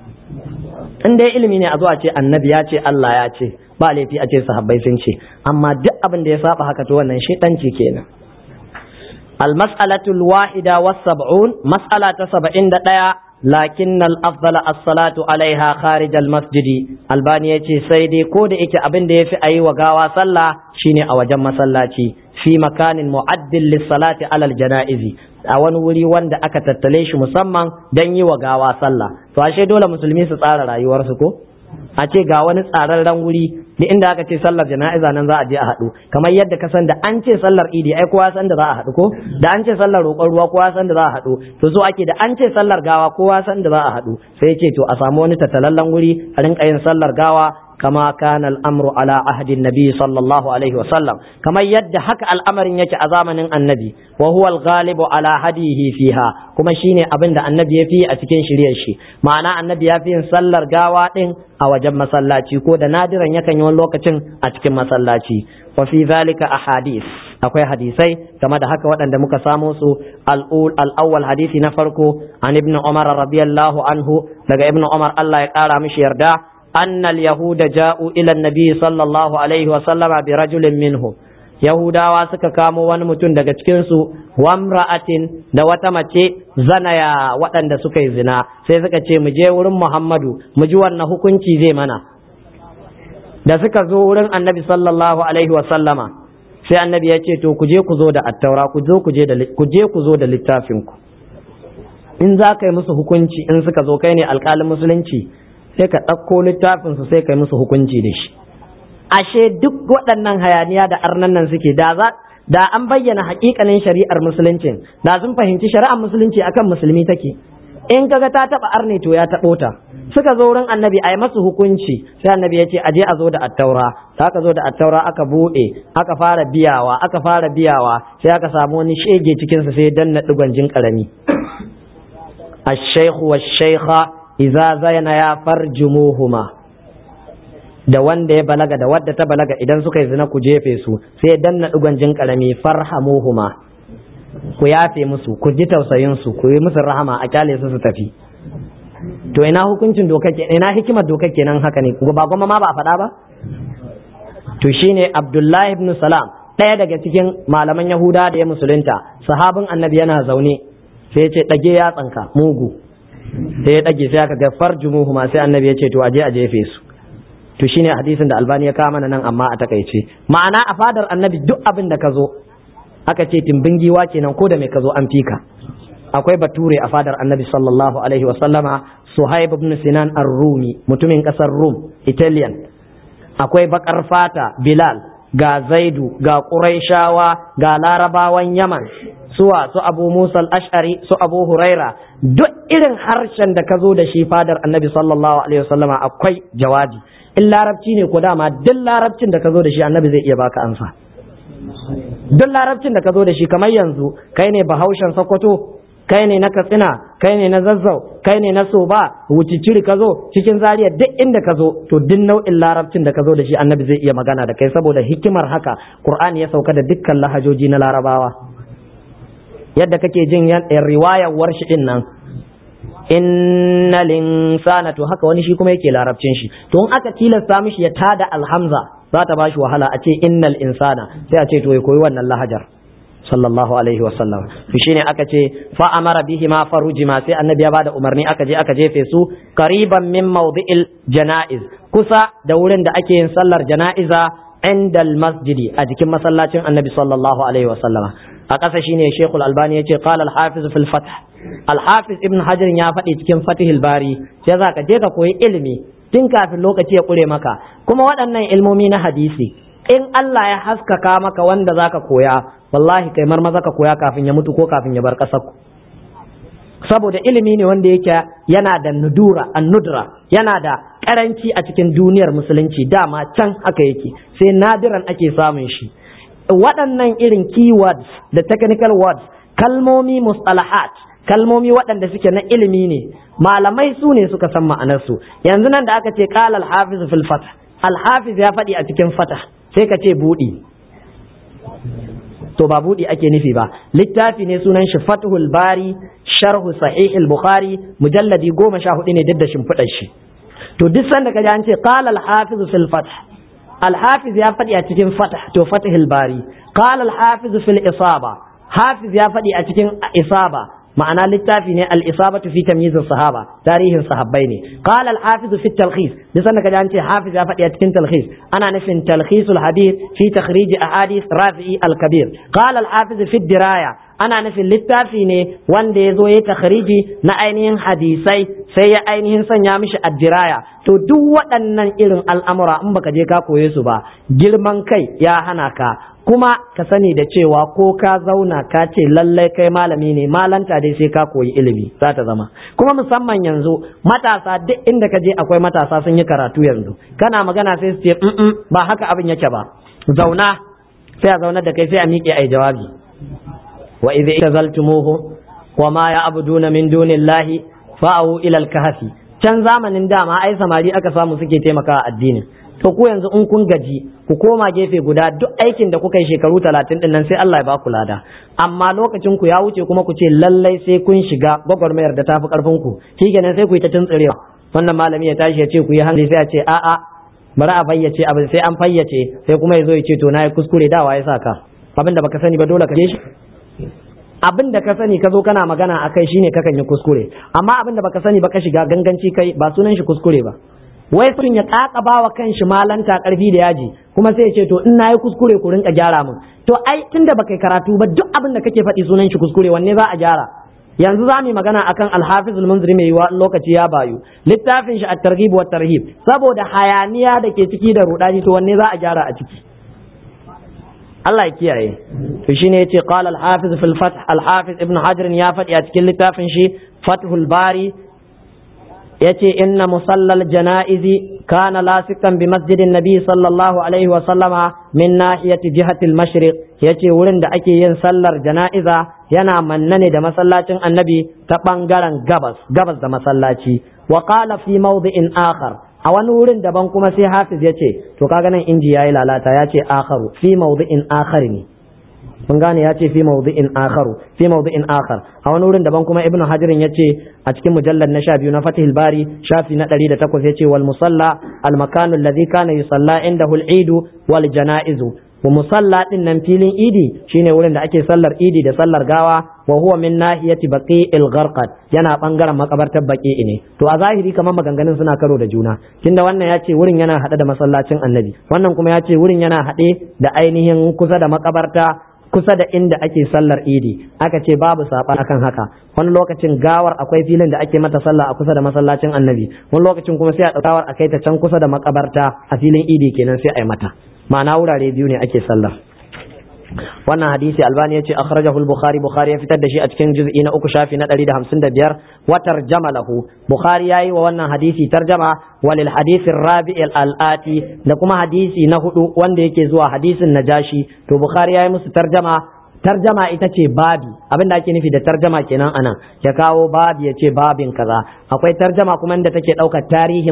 inda ilimi ne a zo a ce annabi ya ce Allah ya ce ba laifi a ce sahabbai sun ce amma duk abin da ya saba haka to wannan shaytanci kenan al-mas'alatu al-wahida was-sab'un mas'alata 71 lakin al-afdal as-salatu alaiha kharij al-masjid albani yace sai dai ko da yake abin da yafi ayi wa gawa sallah shine a wajen masallaci fi makanin mu'addil lis-salati ala al-janaiz a wani wuri wanda aka tattale shi musamman dan yi wa gawa sallah to ashe dole musulmi su tsara rayuwarsu ko a ce ga wani tsararren wuri da inda aka ce sallar jana'iza nan za a je a haɗu kamar yadda ka san da an ce sallar idi ai kowa san da za a haɗu ko da an ce sallar roƙon ruwa kowa san da za a haɗu to so ake da an ce sallar gawa kowa san da za a haɗu sai ce to a samu wani tattalallen wuri a rinka yin sallar gawa kama kana al'amru ala ahadin nabi sallallahu alaihi wa sallam kamar yadda haka al'amarin yake a zamanin annabi wa huwa al-ghalibu ala hadihi fiha kuma shine abin da annabi ya fi a cikin shiryar shi ma'ana annabi ya fi yin sallar gawa din a wajen masallaci ko da nadiran yakan yi wani lokacin a cikin masallaci wa fi zalika ahadith akwai hadisai game da haka waɗanda muka samo su al-awwal hadisi na farko an ibn umar radiyallahu anhu daga ibn umar Allah ya kara mishi yarda anna al-yahuda ja'u ila an-nabi sallallahu alaihi wa sallama bi rajulin minhum yahudawa suka kamo wani mutum daga cikin su wamra'atin da wata mace zanaya waɗanda suka yi zina sai suka ce mu je wurin Muhammadu mu ji wannan hukunci zai mana da suka zo wurin annabi sallallahu alaihi wa sallama sai annabi ya ce to ku je ku zo da attaura ku zo da littafin ku in za ka yi musu hukunci in suka zo kai ne alƙalin musulunci sai ka ɗauko littafin su sai ka yi musu hukunci da shi ashe duk waɗannan hayaniya da arnan nan suke da an bayyana haƙiƙanin shari'ar musuluncin da sun fahimci shari'ar musulunci akan musulmi take in kaga ta taba arne to ya tabo ta suka zo wurin annabi ai masu hukunci sai annabi ya ce aje a zo da attaura da aka zo da attaura aka bude aka fara biyawa sai aka samu wani shege cikin sa sai danna digon jin karami ash-shaykh wash-shaykha idza zayna ya farjumuhuma da wanda ya balaga da wadda ta balaga idan suka yi zina ku jefe su sai danna digon jin karami farhamuhuma ku yafe musu ku ji tausayin su ku yi musu rahama a kyale su tafi to ina hukuncin doka ke ina hikimar doka kenan haka ne ba goma ma ba a faɗa ba to shine Abdullahi ibn Salam ɗaya daga cikin malaman Yahuda da ya musulunta sahabin annabi yana zaune sai ya ce ɗage ya tsanka mugu sai ya ɗage sai aka ga farjumuhu ma sai annabi ya ce to aje a jefe su to shine hadisin da Albani ya kawo mana nan amma a takaice ma'ana a fadar annabi duk abin da ka zo aka ce timbin giwa kenan ko da mai ka zo an fika akwai bature a fadar annabi sallallahu alaihi wa sallama Suhaib ibn Sinan ar-Rumi mutumin kasar Rum Italian akwai bakar fata Bilal ga Zaidu ga Quraishawa ga Larabawan Yaman su Abu Musa al-Ash'ari su Abu Huraira duk irin harshen da ka zo da shi fadar annabi sallallahu alaihi wa sallama akwai jawabi in larabci ne ko dama duk larabcin da ka zo da shi annabi zai iya baka amsa duk larabcin da ka zo da shi kamar yanzu kai ne bahaushen Sokoto kai ne na Katsina, kai ne na Zazzau, kai ne na Soba, Wuciciri ka zo, cikin Zaria, duk inda ka zo, to duk nau'in larabcin da ka zo da shi annabi zai iya magana da kai, saboda hikimar haka Qur'ani ya sauka da dukkan lahajoji na Larabawa. Yadda kake jin riwayar warshi din nan, innal insana, to haka wani shi kuma yake larabcin shi, to in aka tilasta mishi ya tada alhamza za ta bashi wahala, a ce innal insana, sai a ce to ya koyi wannan lahajar sallallahu alaihi wa sallam. to shine aka ce fa amara bihi ma farujima, sai annabi ya bada umarni aka je aka jefe su qariban min mawdi'il janaiz, kusa da wurin da ake yin sallar janaiza indal masjidi, a jikin masallacin annabi sallallahu alaihi wa sallam. a ƙasa shine Sheikhul Albani yace qala al-Hafiz fil Fath, al-Hafiz Ibn Hajar ya faɗi cikin Fathul Bari, sai za ka je ka koyi ilimi tun kafin lokaci ya kure maka, kuma waɗannan ilmomi na hadisi in Allah ya haskaka maka wanda zaka koya, wallahi kai marmaza ka koya kafin ya mutu ko kafin ya bar ƙasar ku, saboda ilimi ne wanda yake yana da nudra, yana da karanci a cikin duniyar musulunci, dama can haka yake, sai nadiran ake samun shi. Waɗannan irin keywords da technical words, kalmomi mustalahat, kalmomi waɗanda suke na ilimi ne, malamai su ne suka san ma'anarsu. Yanzu nan da aka ce qala al-hafiz fil fath, al-hafiz ya faɗi a cikin fatah, sai ka ce buɗi, to ba buɗi ake nufi ba. Littafi ne sunan shi Fathul Bari sharhu sahih al-Bukhari, mujalladi 14 ne duk da shimfiɗar shi. To duk sanda ka ji an ce qala al-hafiz fil fath, al-hafiz ya faɗi a cikin fatah, to Fathul Bari. Qala al-hafiz fil isaba, hafiz ya faɗi a cikin isaba, ma'ana littafi ne al-isabatu fi tamyiz as-sahaba, tarihin sahabbai ne. Qala al-hafiz fi talkhis, duk sanda ka ji an ce hafiz ya faɗi a cikin talkhis, ana nufin talkhisul hadith fi takhrij ahadith Rafi'i al-Kabir. Qala al-hafiz fi diraya, ana nufin littafi ne wanda ya zo ya takhriji na ainihin hadisai, sai ya ainihin sanya mishi ad-diraya. To duk waɗannan irin al'amura in baka je ka koye su ba, girman kai ya hana ka, kuma ka sani da cewa ko ka zauna ka ce lallai kai malami ne, malanta dai sai ka koyi ilimi za ta zama. Kuma musamman yanzu matasa, duk inda ka je akwai matasa sun yi karatu yanzu, kana magana sai su ce ba haka abin yake ba, zauna, sai a zaunar da kai sai a miƙe ai jawabi. wa idh itazaltumuhu wa ma ya'buduna min dunillahi fa'u ila al-kahfi, can zamanin dama ai samari aka samu suke taimakawa addinin. To ku yanzu in kun gaji ku koma gefe guda, duk aikin da kuka yi shekaru 30 din nan sai Allah ya ba ku lada, amma lokacin ku ya wuce kuma ku ce lallai sai kun shiga gwagwarmayar da tafi karfin ku, shikenan sai ku yi ta tuntsirewa. Wannan malami ya tashi ya ce ku yi hankali, sai ya ce a'a bari a fayyace abin, sai an fayyace, sai kuma ya zo ya ce to na yi kuskure, dawa ya saka abin da baka sani ba dole ka je shi. Abin da ka sani ka zo kana magana akai shine kakan yi kuskure, amma abin da baka sani ba ka shiga ganganci kai, ba sunan shi kuskure ba. Wai sun ya kakaba wa kanshi malanta karfi da yaji, kuma sai ya ce to in nayi kuskure ku rinka gyara min. To ai tunda baka yi karatu ba, duk abin da kake faɗi sunan shi kuskure, wanne za a gyara? Yanzu za mu yi magana akan Al-Hafiz al-Munziri mai yiwa lokaci ya bayu, littafin shi at-Targhib wa at-Tarhib, saboda hayaniya da ke ciki da rudani, to wanne za a gyara a ciki? Allah ya kiyaye. To shine yace qala al-Hafiz fil Fath, al-Hafiz Ibn Hajar ya faɗi a cikin littafin shi Fathul Bari, yace inna musallal janaizi kana lasikan bi masjidin nabi sallallahu alaihi wa sallama min nahiyati jihati al-mashriq, yace wurin da ake yin sallar janaiza yana manne ne da masallacin annabi ta bangaren gabas da masallaci. Wa qala fi mawdi'in akhar, a wani wurin daban kuma sai Hafiz yace to kaga nan inji yayi lalata, yace akharu fi mawdi'in akhar ne, mun gane ya ce fi mawdi'in akhar. A wani wurin daban kuma Ibn Hajar ya ce a cikin mujallad na 12 na Fathul Bari shafi na 108 ya ce wal musalla al makanu alladhi kana yusalla indahu al eid wal janaizu, wa musalla din nan filin idi shine wurin da ake sallar idi da sallar gawa, wa huwa min nahiyati baqi'il gharqad, yana bangaren makabartar baqi'i ne. To a zahiri kamar maganganun suna karo da juna, tunda wannan ya ce wurin yana hade da masallacin annabi, wannan kuma ya ce wurin yana hade da ainihin kusa da makabarta, kusa da inda ake sallar idi. Aka ce babu saba akan haka, wani lokacin gawar akwai filin da ake mata sallah a kusa da masallacin annabi, wani lokacin kuma sai a gawar a kai ta can kusa da makabarta a filin idi kenan sai a yi mata, ma'ana wurare biyu ne ake sallah. Wannan hadisi Albani ya ce akhrajahu al-Bukhari, Bukhari ya fitar da shi a cikin juz'i na 3 shafi na 155, wa tarjama lahu, Bukhari yayi wa wannan hadisi tarjama, walil hadisi rabi' al-ati, da kuma hadisi na 4 wanda yake zuwa hadisin Najashi, to Bukhari yayi musu tarjama tarjama ita ce babi, abinda ake nufi da tarjama kenan anan, ya kawo babi ya ce babin kaza. Akwai tarjama kuma inda take ɗaukar tarihin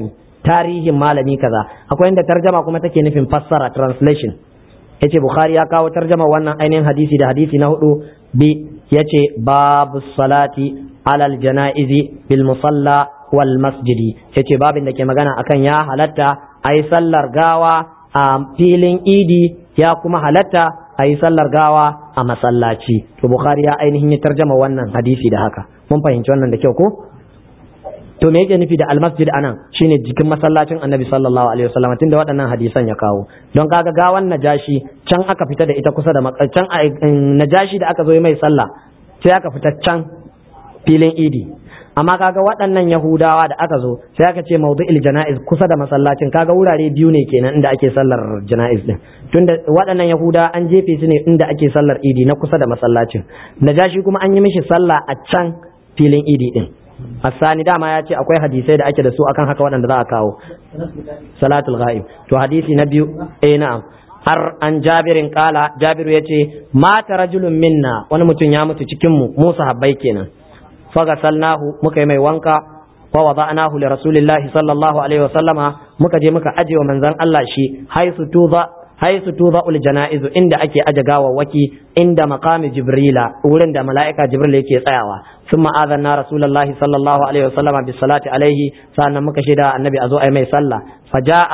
malami kaza. Akwai inda tarjama kuma take nufin fassara, translation. Yace Bukhari ya kawo tarjama wannan ainihin hadisi da hadisi na 4 yace babu salati alal janaizi bil musalla wal masjidi. Yace babin da ke magana akan ya halatta ayi sallar gawa a filin idi, ya kuma halatta a yi sallar gawa a masallaci. To Bukhari ya ainihin ya tarjama wannan hadisi da haka. Mun fahimci wannan da kyau ko? To me yake nufi da almasjid anan? Shine jikin masallacin Annabi sallallahu alaihi wasallam, tunda waɗannan hadisan ya kawo. Don kaga gawan Najashi can aka fita da ita kusa da can Najashi da aka zo mai sallah sai aka fita can filin idi. Amma kaga waɗannan Yahudawa da aka zo sai aka ce mawdu'il janaiz kusa da masallacin. Kaga wurare biyu ne kenan inda ake sallar janaiz din. Tunda waɗannan Yahudawa an jefe su ne inda ake sallar idi na kusa da masallacin. Najashi kuma an yi mishi sallah a can filin idi din. Hassani dama ya ce akwai hadisai da ake da su akan haka waɗanda za a kawo. Salatul ghaib. To hadisi na biyu, na'am. Har an Jabirin kala, Jabiru ya ce mata rajulun minna, wani mutum ya mutu cikin mu sahabbai kenan. Fagasalnahu, muka yi mai wanka, wa wada'nahu li rasulillahi sallallahu alaihi wa sallama, muka je muka aje wa manzon Allah shi haisu tuza ul janaizu, inda ake aje gawawwaki, inda maqami jibrila, wurin da mala'ika jibril yake tsayawa. ثم آذنا رسول الله صلى الله عليه وسلم بالصلاة عليه، سألنا مكشدا النبي أزو أي مي صلى، فجاء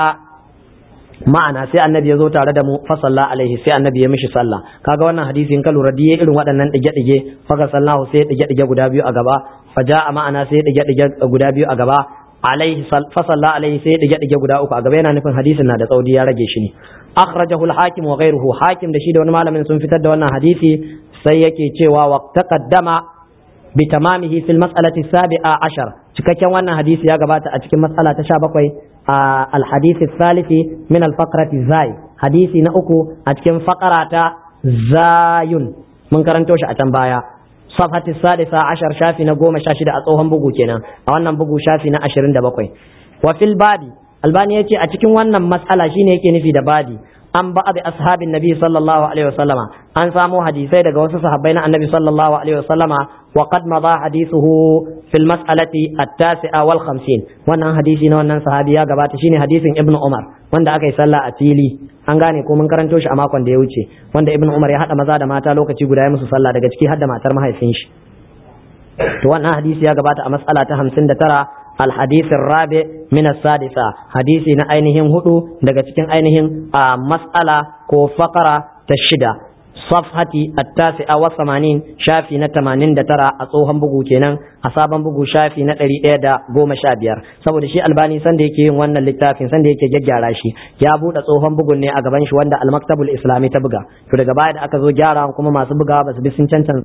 معنا سي النبي يزو تعالى دمو فصلى عليه، سي النبي يمشي صلى. كاغا wannan hadisi in ka lura diye irin waɗannan dige faka sallahu sai dige guda biyu a gaba, faja'a ma'ana sai dige guda biyu a gaba, alaihi fasalla alaihi sai dige guda uku a gaba. Yana nufin hadisin na da tsaudi ya rage shi ne. Akhrajahu al-hakim wa ghayruhu, hakim da shi da wani malamin sun fitar da wannan hadisi. Sai yake cewa wa taqaddama bitamamihi fil mas'alati sabi'a ashar, cikakken wannan hadisi ya gabata a cikin mas'ala ta 17 al hadith al-thalith min al faqrati zai, hadisi na uku a cikin faqara ta zayun, mun karanto shi a can baya. Safhati sadisa ashar, shafi na 16 a tsohon bugu kenan, a wannan bugu shafi na 27. Wa fil badi, Albani yace a cikin wannan mas'ala shine yake nufi da badi, an ba'd ashabin nabi sallallahu alaihi wasallama, an samu hadisai daga wasu sahabbai na annabi sallallahu alaihi wasallama. wa qad madha hadithuhu fil mas'alati at-tasi'a wal 50, wannan hadisi na wannan sahabi ya gabata, shine hadisin ibnu umar wanda aka yi sallah a fili, an gane ko mun karanto shi a makon da ya wuce, wanda ibnu umar ya hada maza da mata lokaci guda ya musu sallah, daga ciki har da matar mahaifin shi. To wannan hadisi ya gabata a mas'ala ta 59. الحديث الرابع من السادسة، حديثي نأينهم هدو daga cikin ainihin mas'ala ko faqara ta 6. صفحة 89 شافي na 89 a tsohon bugu kenan, a sabon bugu shafi na 115. saboda shi Albani sanda yake yin wannan littafin, sanda yake gyaggyara shi, ya bude tsohon bugun ne a gaban shi wanda al-Maktabul Islami ta buga. To daga baya da aka zo gyara kuma masu bugawa ba su bi sun cancanta